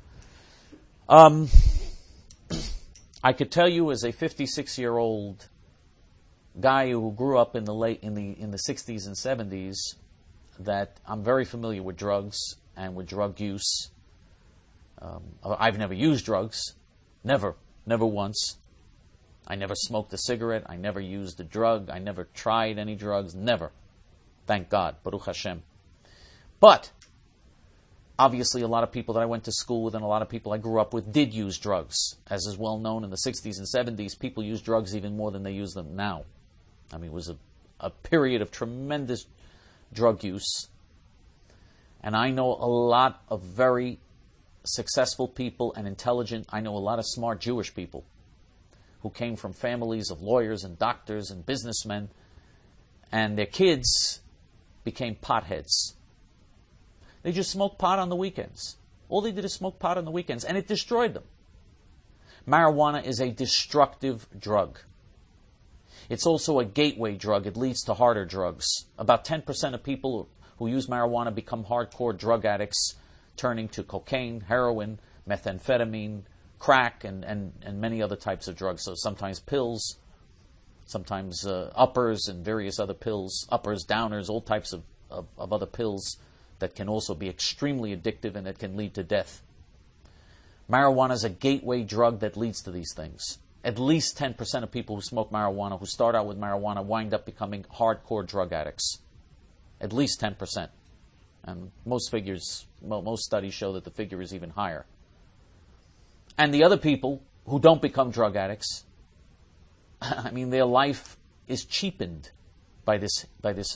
Speaker 1: I could tell you, as a 56-year-old guy who grew up in the 60s and 70s, that I'm very familiar with drugs and with drug use. I've never used drugs, never once. I never smoked a cigarette. I never used a drug. I never tried any drugs. Never, thank God, Baruch Hashem. But obviously, a lot of people that I went to school with and a lot of people I grew up with did use drugs. As is well known, in the 60s and 70s, people used drugs even more than they use them now. I mean, it was a period of tremendous drug use. And I know a lot of very successful people and intelligent, I know a lot of smart Jewish people who came from families of lawyers and doctors and businessmen, and their kids became potheads. They just smoked pot on the weekends. All they did is smoke pot on the weekends, and it destroyed them. Marijuana is a destructive drug. It's also a gateway drug. It leads to harder drugs. About 10% of people who use marijuana become hardcore drug addicts, turning to cocaine, heroin, methamphetamine, crack, and many other types of drugs. So sometimes pills, sometimes uppers and various other pills, uppers, downers, all types of other pills that can also be extremely addictive and that can lead to death. Marijuana is a gateway drug that leads to these things. At least 10% of people who smoke marijuana, who start out with marijuana, wind up becoming hardcore drug addicts. At least 10%. And most studies show that the figure is even higher. And the other people who don't become drug addicts, I mean, their life is cheapened by this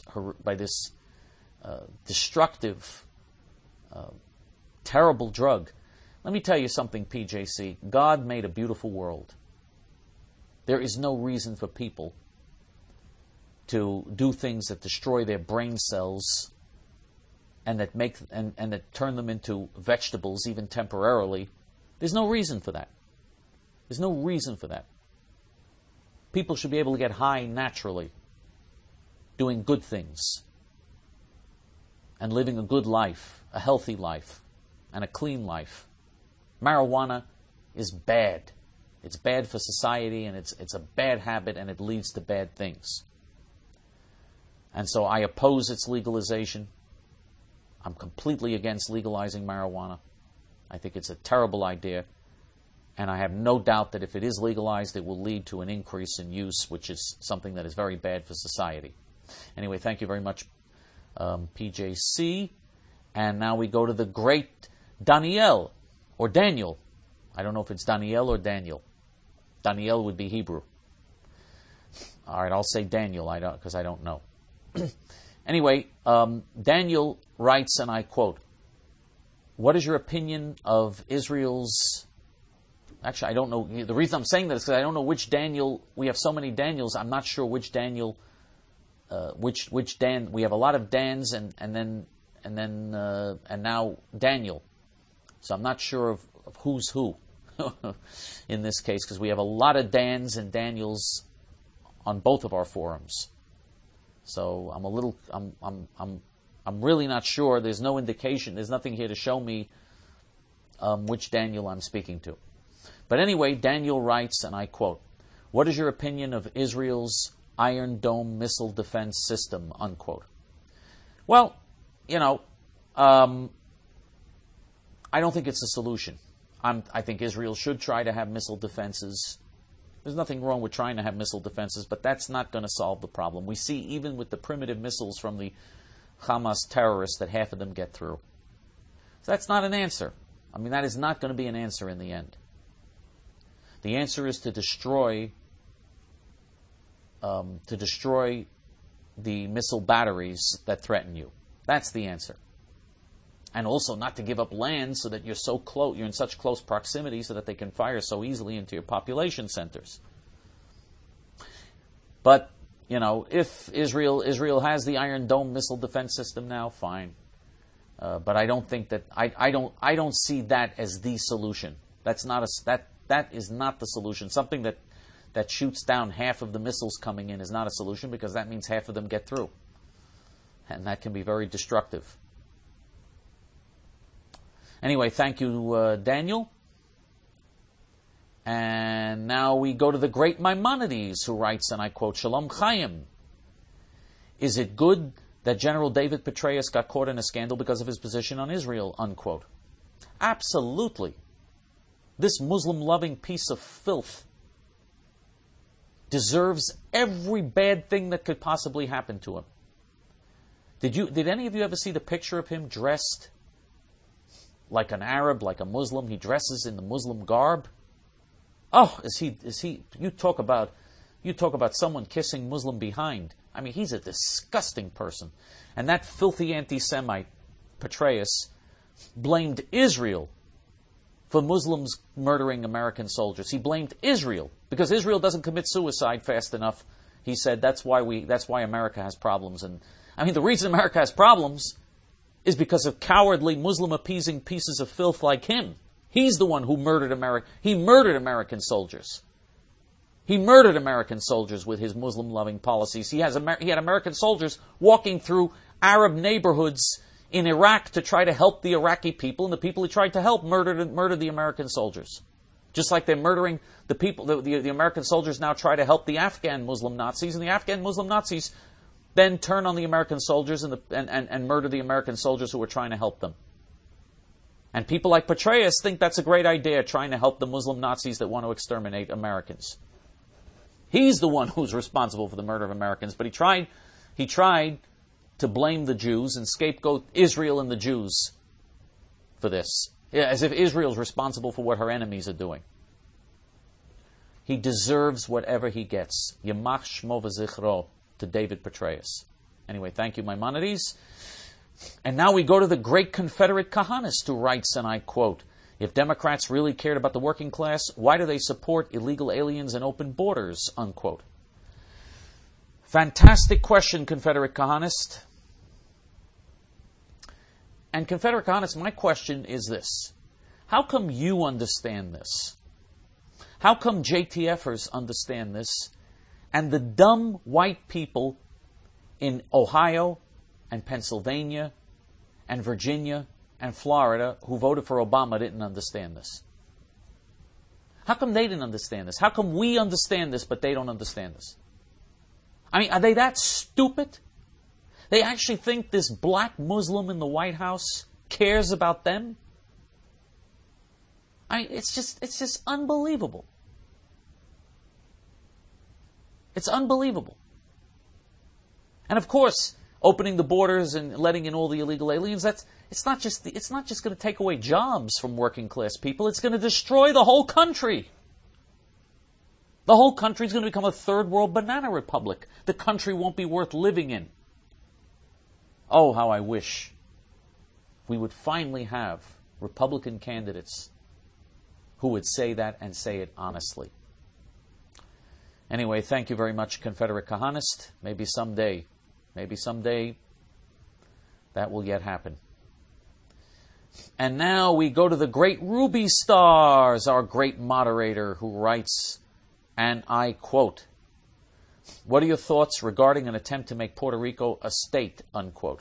Speaker 1: destructive, terrible drug. Let me tell you something, PJC. God made a beautiful world. There is no reason for people to do things that destroy their brain cells and that that turn them into vegetables, even temporarily. There's no reason for that. There's no reason for that. People should be able to get high naturally, doing good things, and living a good life, a healthy life, and a clean life. Marijuana is bad. It's bad for society, and it's a bad habit, and it leads to bad things. And so I oppose its legalization. I'm completely against legalizing marijuana. I think it's a terrible idea. And I have no doubt that if it is legalized, it will lead to an increase in use, which is something that is very bad for society. Anyway, thank you very much, PJC. And now we go to the great Daniel, or Daniel. I don't know if it's Daniel or Daniel. Daniel would be Hebrew. All right, I'll say Daniel, because I don't know. Anyway, Daniel writes, and I quote, "What is your opinion of Israel's..." Actually, I don't know. The reason I'm saying that is because I don't know which Daniel. We have so many Daniels. I'm not sure which Daniel, which Dan. We have a lot of Dans, and now Daniel. So I'm not sure of who's who in this case, because we have a lot of Dans and Daniels on both of our forums. So I'm really not sure. There's no indication. There's nothing here to show me which Daniel I'm speaking to. But anyway, Daniel writes, and I quote, "What is your opinion of Israel's Iron Dome missile defense system?" Unquote. Well, I don't think it's a solution. I think Israel should try to have missile defenses. There's nothing wrong with trying to have missile defenses, but that's not going to solve the problem. We see even with the primitive missiles from the Hamas terrorists that half of them get through. So that's not an answer. I mean, that is not going to be an answer in the end. The answer is to destroy the missile batteries that threaten you. That's the answer. And also not to give up land so that you're so close, you're in such close proximity so that they can fire so easily into your population centers. But, if Israel has the Iron Dome missile defense system now, fine. But I don't think that I don't see that as the solution. That is not the solution. Something that shoots down half of the missiles coming in is not a solution, because that means half of them get through. And that can be very destructive. Anyway, thank you, Daniel. And now we go to the great Maimonides, who writes, and I quote, "Shalom Chaim. Is it good that General David Petraeus got caught in a scandal because of his position on Israel?" Unquote. Absolutely. This Muslim-loving piece of filth deserves every bad thing that could possibly happen to him. Did any of you ever see the picture of him dressed like an Arab, like a Muslim? He dresses in the Muslim garb. Oh, is he? You talk about someone kissing Muslim behind. I mean, he's a disgusting person. And that filthy anti-Semite, Petraeus, blamed Israel for Muslims murdering American soldiers. He blamed Israel because Israel doesn't commit suicide fast enough. He said that's why America has problems. And I mean, the reason America has problems is because of cowardly Muslim-appeasing pieces of filth like him. He's the one who murdered America. He murdered American soldiers. He murdered American soldiers with his Muslim-loving policies. He had American soldiers walking through Arab neighborhoods in Iraq to try to help the Iraqi people, and the people he tried to help murdered the American soldiers. Just like they're murdering the people, the American soldiers now try to help the Afghan Muslim Nazis, and the Afghan Muslim Nazis then turn on the American soldiers and murder the American soldiers who were trying to help them. And people like Petraeus think that's a great idea, trying to help the Muslim Nazis that want to exterminate Americans. He's the one who's responsible for the murder of Americans, but he tried to blame the Jews and scapegoat Israel and the Jews for this, as if Israel's responsible for what her enemies are doing. He deserves whatever he gets. Yamach shmo v'zichro to David Petraeus. Anyway, thank you, Maimonides. And now we go to the great Confederate Kahanist, who writes, and I quote, "If Democrats really cared about the working class, why do they support illegal aliens and open borders?" Unquote. Fantastic question, Confederate Kahanist. And Confederate Kahanist, my question is this. How come you understand this? How come JTFers understand this, and the dumb white people in Ohio and Pennsylvania and Virginia and Florida who voted for Obama didn't understand this? How come they didn't understand this? How come we understand this but they don't understand this? I mean, are they that stupid? They actually think this black Muslim in the White House cares about them? It's just unbelievable. It's unbelievable. And of course, opening the borders and letting in all the illegal aliens, it's not just going to take away jobs from working class people, it's going to destroy the whole country. The whole country is going to become a third world banana republic. The country won't be worth living in. Oh, how I wish we would finally have Republican candidates who would say that and say it honestly. Anyway, thank you very much, Confederate Kahanist. Maybe someday that will yet happen. And now we go to the great Ruby Stars, our great moderator, who writes, and I quote, "What are your thoughts regarding an attempt to make Puerto Rico a state?" unquote.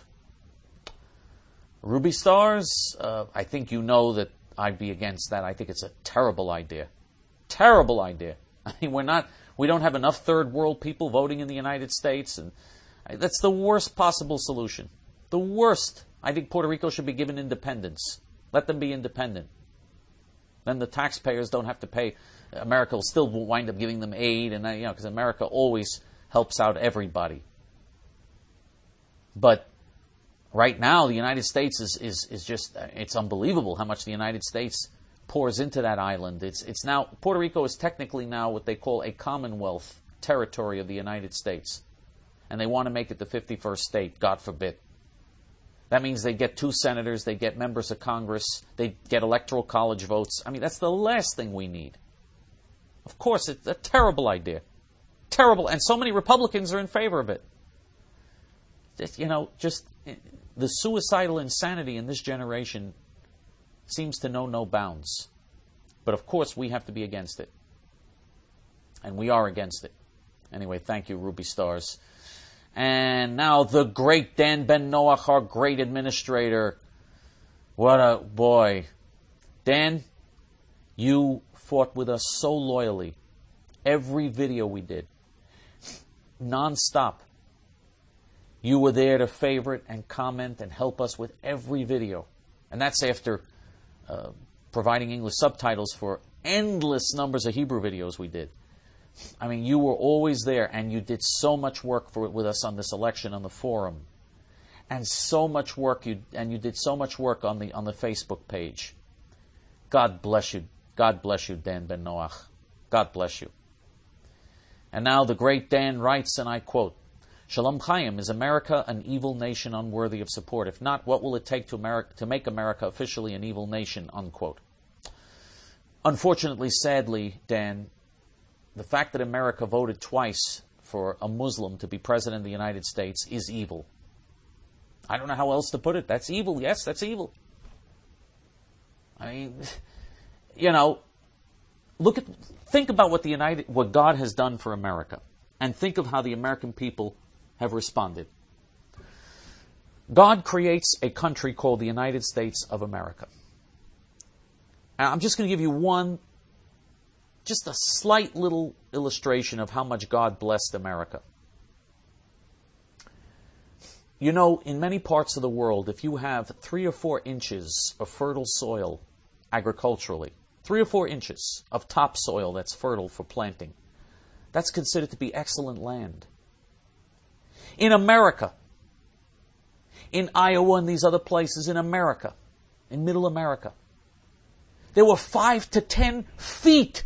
Speaker 1: Ruby Stars, I think you know that I'd be against that. I think it's a terrible idea. Terrible idea. I mean, we don't have enough third world people voting in the United States, and that's the worst possible solution. The worst. I think Puerto Rico should be given independence. Let them be independent. Then the taxpayers don't have to pay. America will still wind up giving them aid, and because America always helps out everybody. But right now, the United States is just, it's unbelievable how much the United States pours into that island. It's now, Puerto Rico is technically now what they call a Commonwealth territory of the United States. And they want to make it the 51st state, God forbid. That means they get 2 senators, they get members of Congress, they get electoral college votes. I mean, that's the last thing we need. Of course, it's a terrible idea. Terrible. And so many Republicans are in favor of it. Just the suicidal insanity in this generation seems to know no bounds. But of course, we have to be against it. And we are against it. Anyway, thank you, Ruby Stars. And now the great Dan Ben Noach, our great administrator. What a boy. Dan, you fought with us so loyally. Every video we did. Non-stop. You were there to favorite and comment and help us with every video. And that's after providing English subtitles for endless numbers of Hebrew videos we did. I mean, you were always there, and you did so much work with us on this election on the forum, and so much work you did so much work on the Facebook page. God bless you. God bless you, Dan Ben Noach. God bless you. And now the great Dan writes, and I quote, "Shalom Chaim, is America an evil nation unworthy of support? If not, what will it take to make America officially an evil nation?" unquote. Unfortunately, sadly, Dan, the fact that America voted twice for a Muslim to be president of the United States is evil. I don't know how else to put it. That's evil. Yes, that's evil. I mean, think about what God has done for America, and think of how the American people have responded. God creates a country called the United States of America. And I'm just going to give you just a slight little illustration of how much God blessed America. In many parts of the world, if you have 3 or 4 inches of fertile soil agriculturally, 3 or 4 inches of topsoil that's fertile for planting, that's considered to be excellent land. In America, in Iowa and these other places in America, in Middle America, there were 5 to 10 feet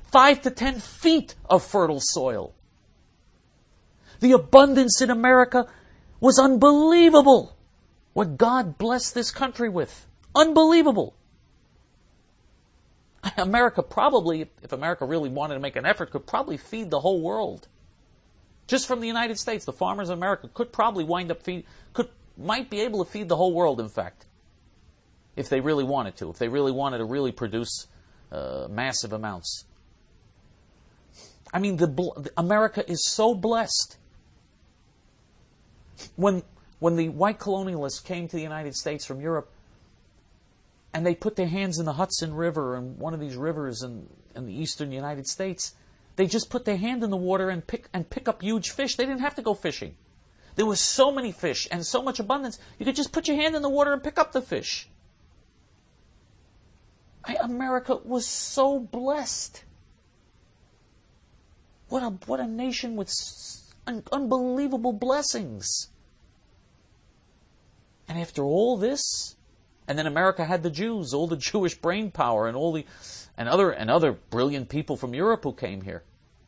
Speaker 1: of fertile soil. The abundance in America was unbelievable. What God blessed this country with. Unbelievable. America probably, if America really wanted to make an effort, could probably feed the whole world. Just from the United States, the farmers of America could probably might be able to feed the whole world, in fact. If they really wanted to. If they really wanted to really produce massive amounts. I mean, America is so blessed. When the white colonialists came to the United States from Europe, and they put their hands in the Hudson River and one of these rivers in the eastern United States, they just put their hand in the water and pick up huge fish. They didn't have to go fishing. There was so many fish and so much abundance, you could just put your hand in the water and pick up the fish. America was so blessed. What a nation with unbelievable blessings. And after all this, and then America had the Jews, all the Jewish brain power, and all the other brilliant people from Europe who came here,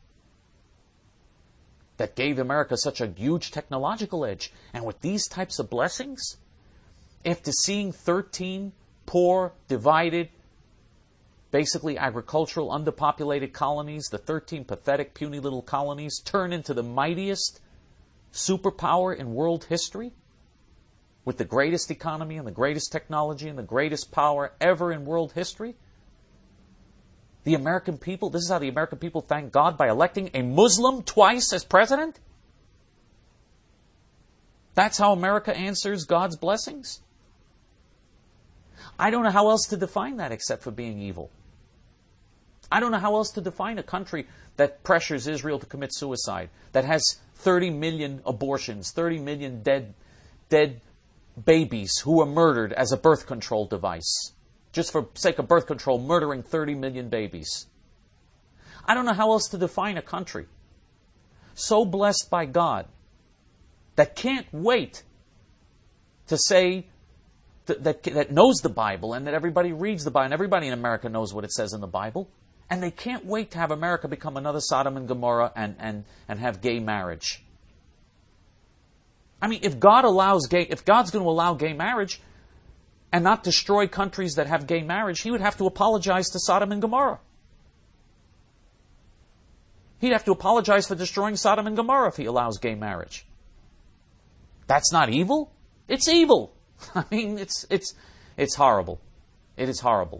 Speaker 1: that gave America such a huge technological edge. And with these types of blessings, after seeing 13 poor, divided, basically agricultural, underpopulated colonies, the 13 pathetic, puny little colonies, turn into the mightiest superpower in world history, with the greatest economy and the greatest technology and the greatest power ever in world history. The American people, this is how the American people thank God, by electing a Muslim twice as president? That's how America answers God's blessings? I don't know how else to define that except for being evil. I don't know how else to define a country that pressures Israel to commit suicide, that has 30 million abortions, 30 million dead babies who were murdered as a birth control device. Just for sake of birth control, murdering 30 million babies. I don't know how else to define a country so blessed by God that can't wait to say that knows the Bible, and that everybody reads the Bible, and everybody in America knows what it says in the Bible, and they can't wait to have America become another Sodom and Gomorrah and have gay marriage. I mean, if God's going to allow gay marriage and not destroy countries that have gay marriage, He would have to apologize to Sodom and Gomorrah. He'd have to apologize for destroying Sodom and Gomorrah if He allows gay marriage. That's not evil? It's evil. I mean, it's horrible. It is horrible.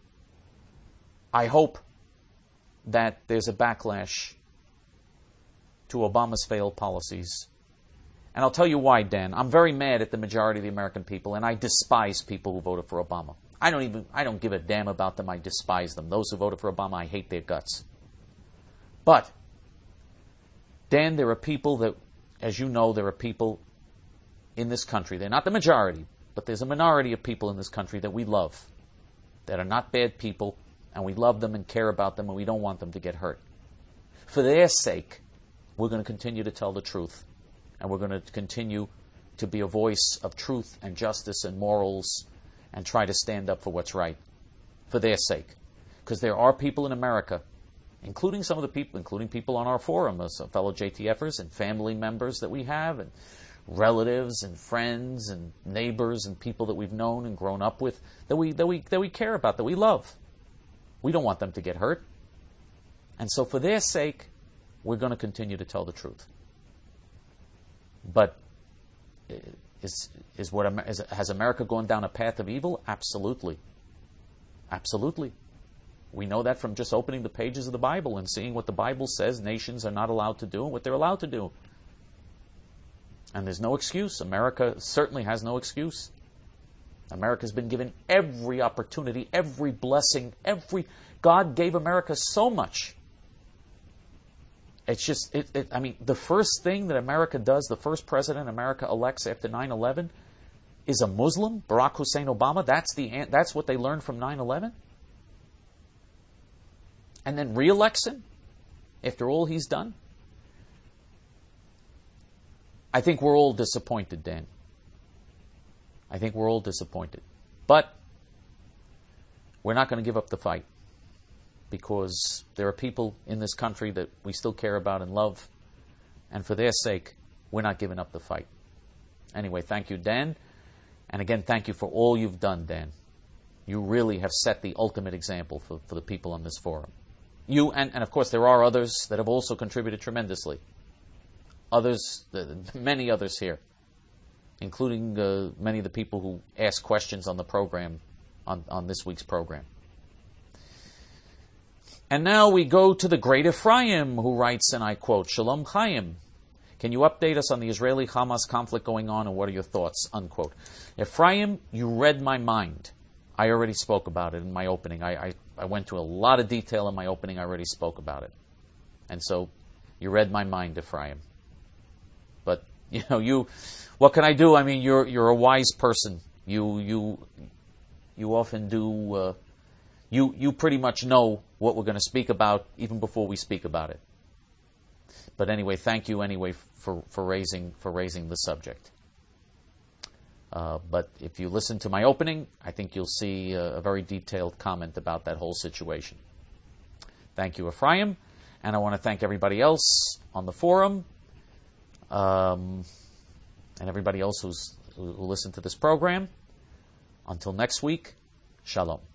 Speaker 1: I hope that there's a backlash to Obama's failed policies. And I'll tell you why, Dan. I'm very mad at the majority of the American people, and I despise people who voted for Obama. I don't give a damn about them. I despise them. Those who voted for Obama, I hate their guts. But, Dan, there are people that, as you know, there are people in this country. They're not the majority, but there's a minority of people in this country that we love, that are not bad people, and we love them and care about them, and we don't want them to get hurt. For their sake, we're going to continue to tell the truth, and we're going to continue to be a voice of truth and justice and morals and try to stand up for what's right, for their sake. Because there are people in America, including some of the people, including people on our forum, fellow JTFers and family members that we have, and relatives and friends and neighbors and people that we've known and grown up with, that we care about, that we love. We don't want them to get hurt. And so for their sake, we're going to continue to tell the truth. But has America gone down a path of evil? Absolutely. Absolutely. We know that from just opening the pages of the Bible and seeing what the Bible says nations are not allowed to do and what they're allowed to do. And there's no excuse. America certainly has no excuse. America's been given every opportunity, every blessing, God gave America so much. It's just, the first thing that America does, the first president America elects after 9/11 is a Muslim, Barack Hussein Obama. That's what they learned from 9/11. And then re-elects him after all he's done. I think we're all disappointed, Dan. I think we're all disappointed. But we're not going to give up the fight, because there are people in this country that we still care about and love, and for their sake, we're not giving up the fight. Anyway, thank you, Dan. And again, thank you for all you've done, Dan. You really have set the ultimate example for the people on this forum. You, and of course there are others that have also contributed tremendously. Others, many others here, including many of the people who ask questions on the program, on this week's program. And now we go to the great Ephraim, who writes, and I quote, Shalom Chaim, can you update us on the Israeli-Hamas conflict going on, and what are your thoughts, unquote. Ephraim, you read my mind. I already spoke about it in my opening. I went to a lot of detail in my opening. I already spoke about it. And so you read my mind, Ephraim. But What can I do? I mean, you're a wise person. You often do. You pretty much know what we're going to speak about even before we speak about it. But anyway, thank you anyway for raising the subject. But if you listen to my opening, I think you'll see a very detailed comment about that whole situation. Thank you, Ephraim, and I want to thank everybody else on the forum, and everybody else who listened to this program. Until next week, Shalom.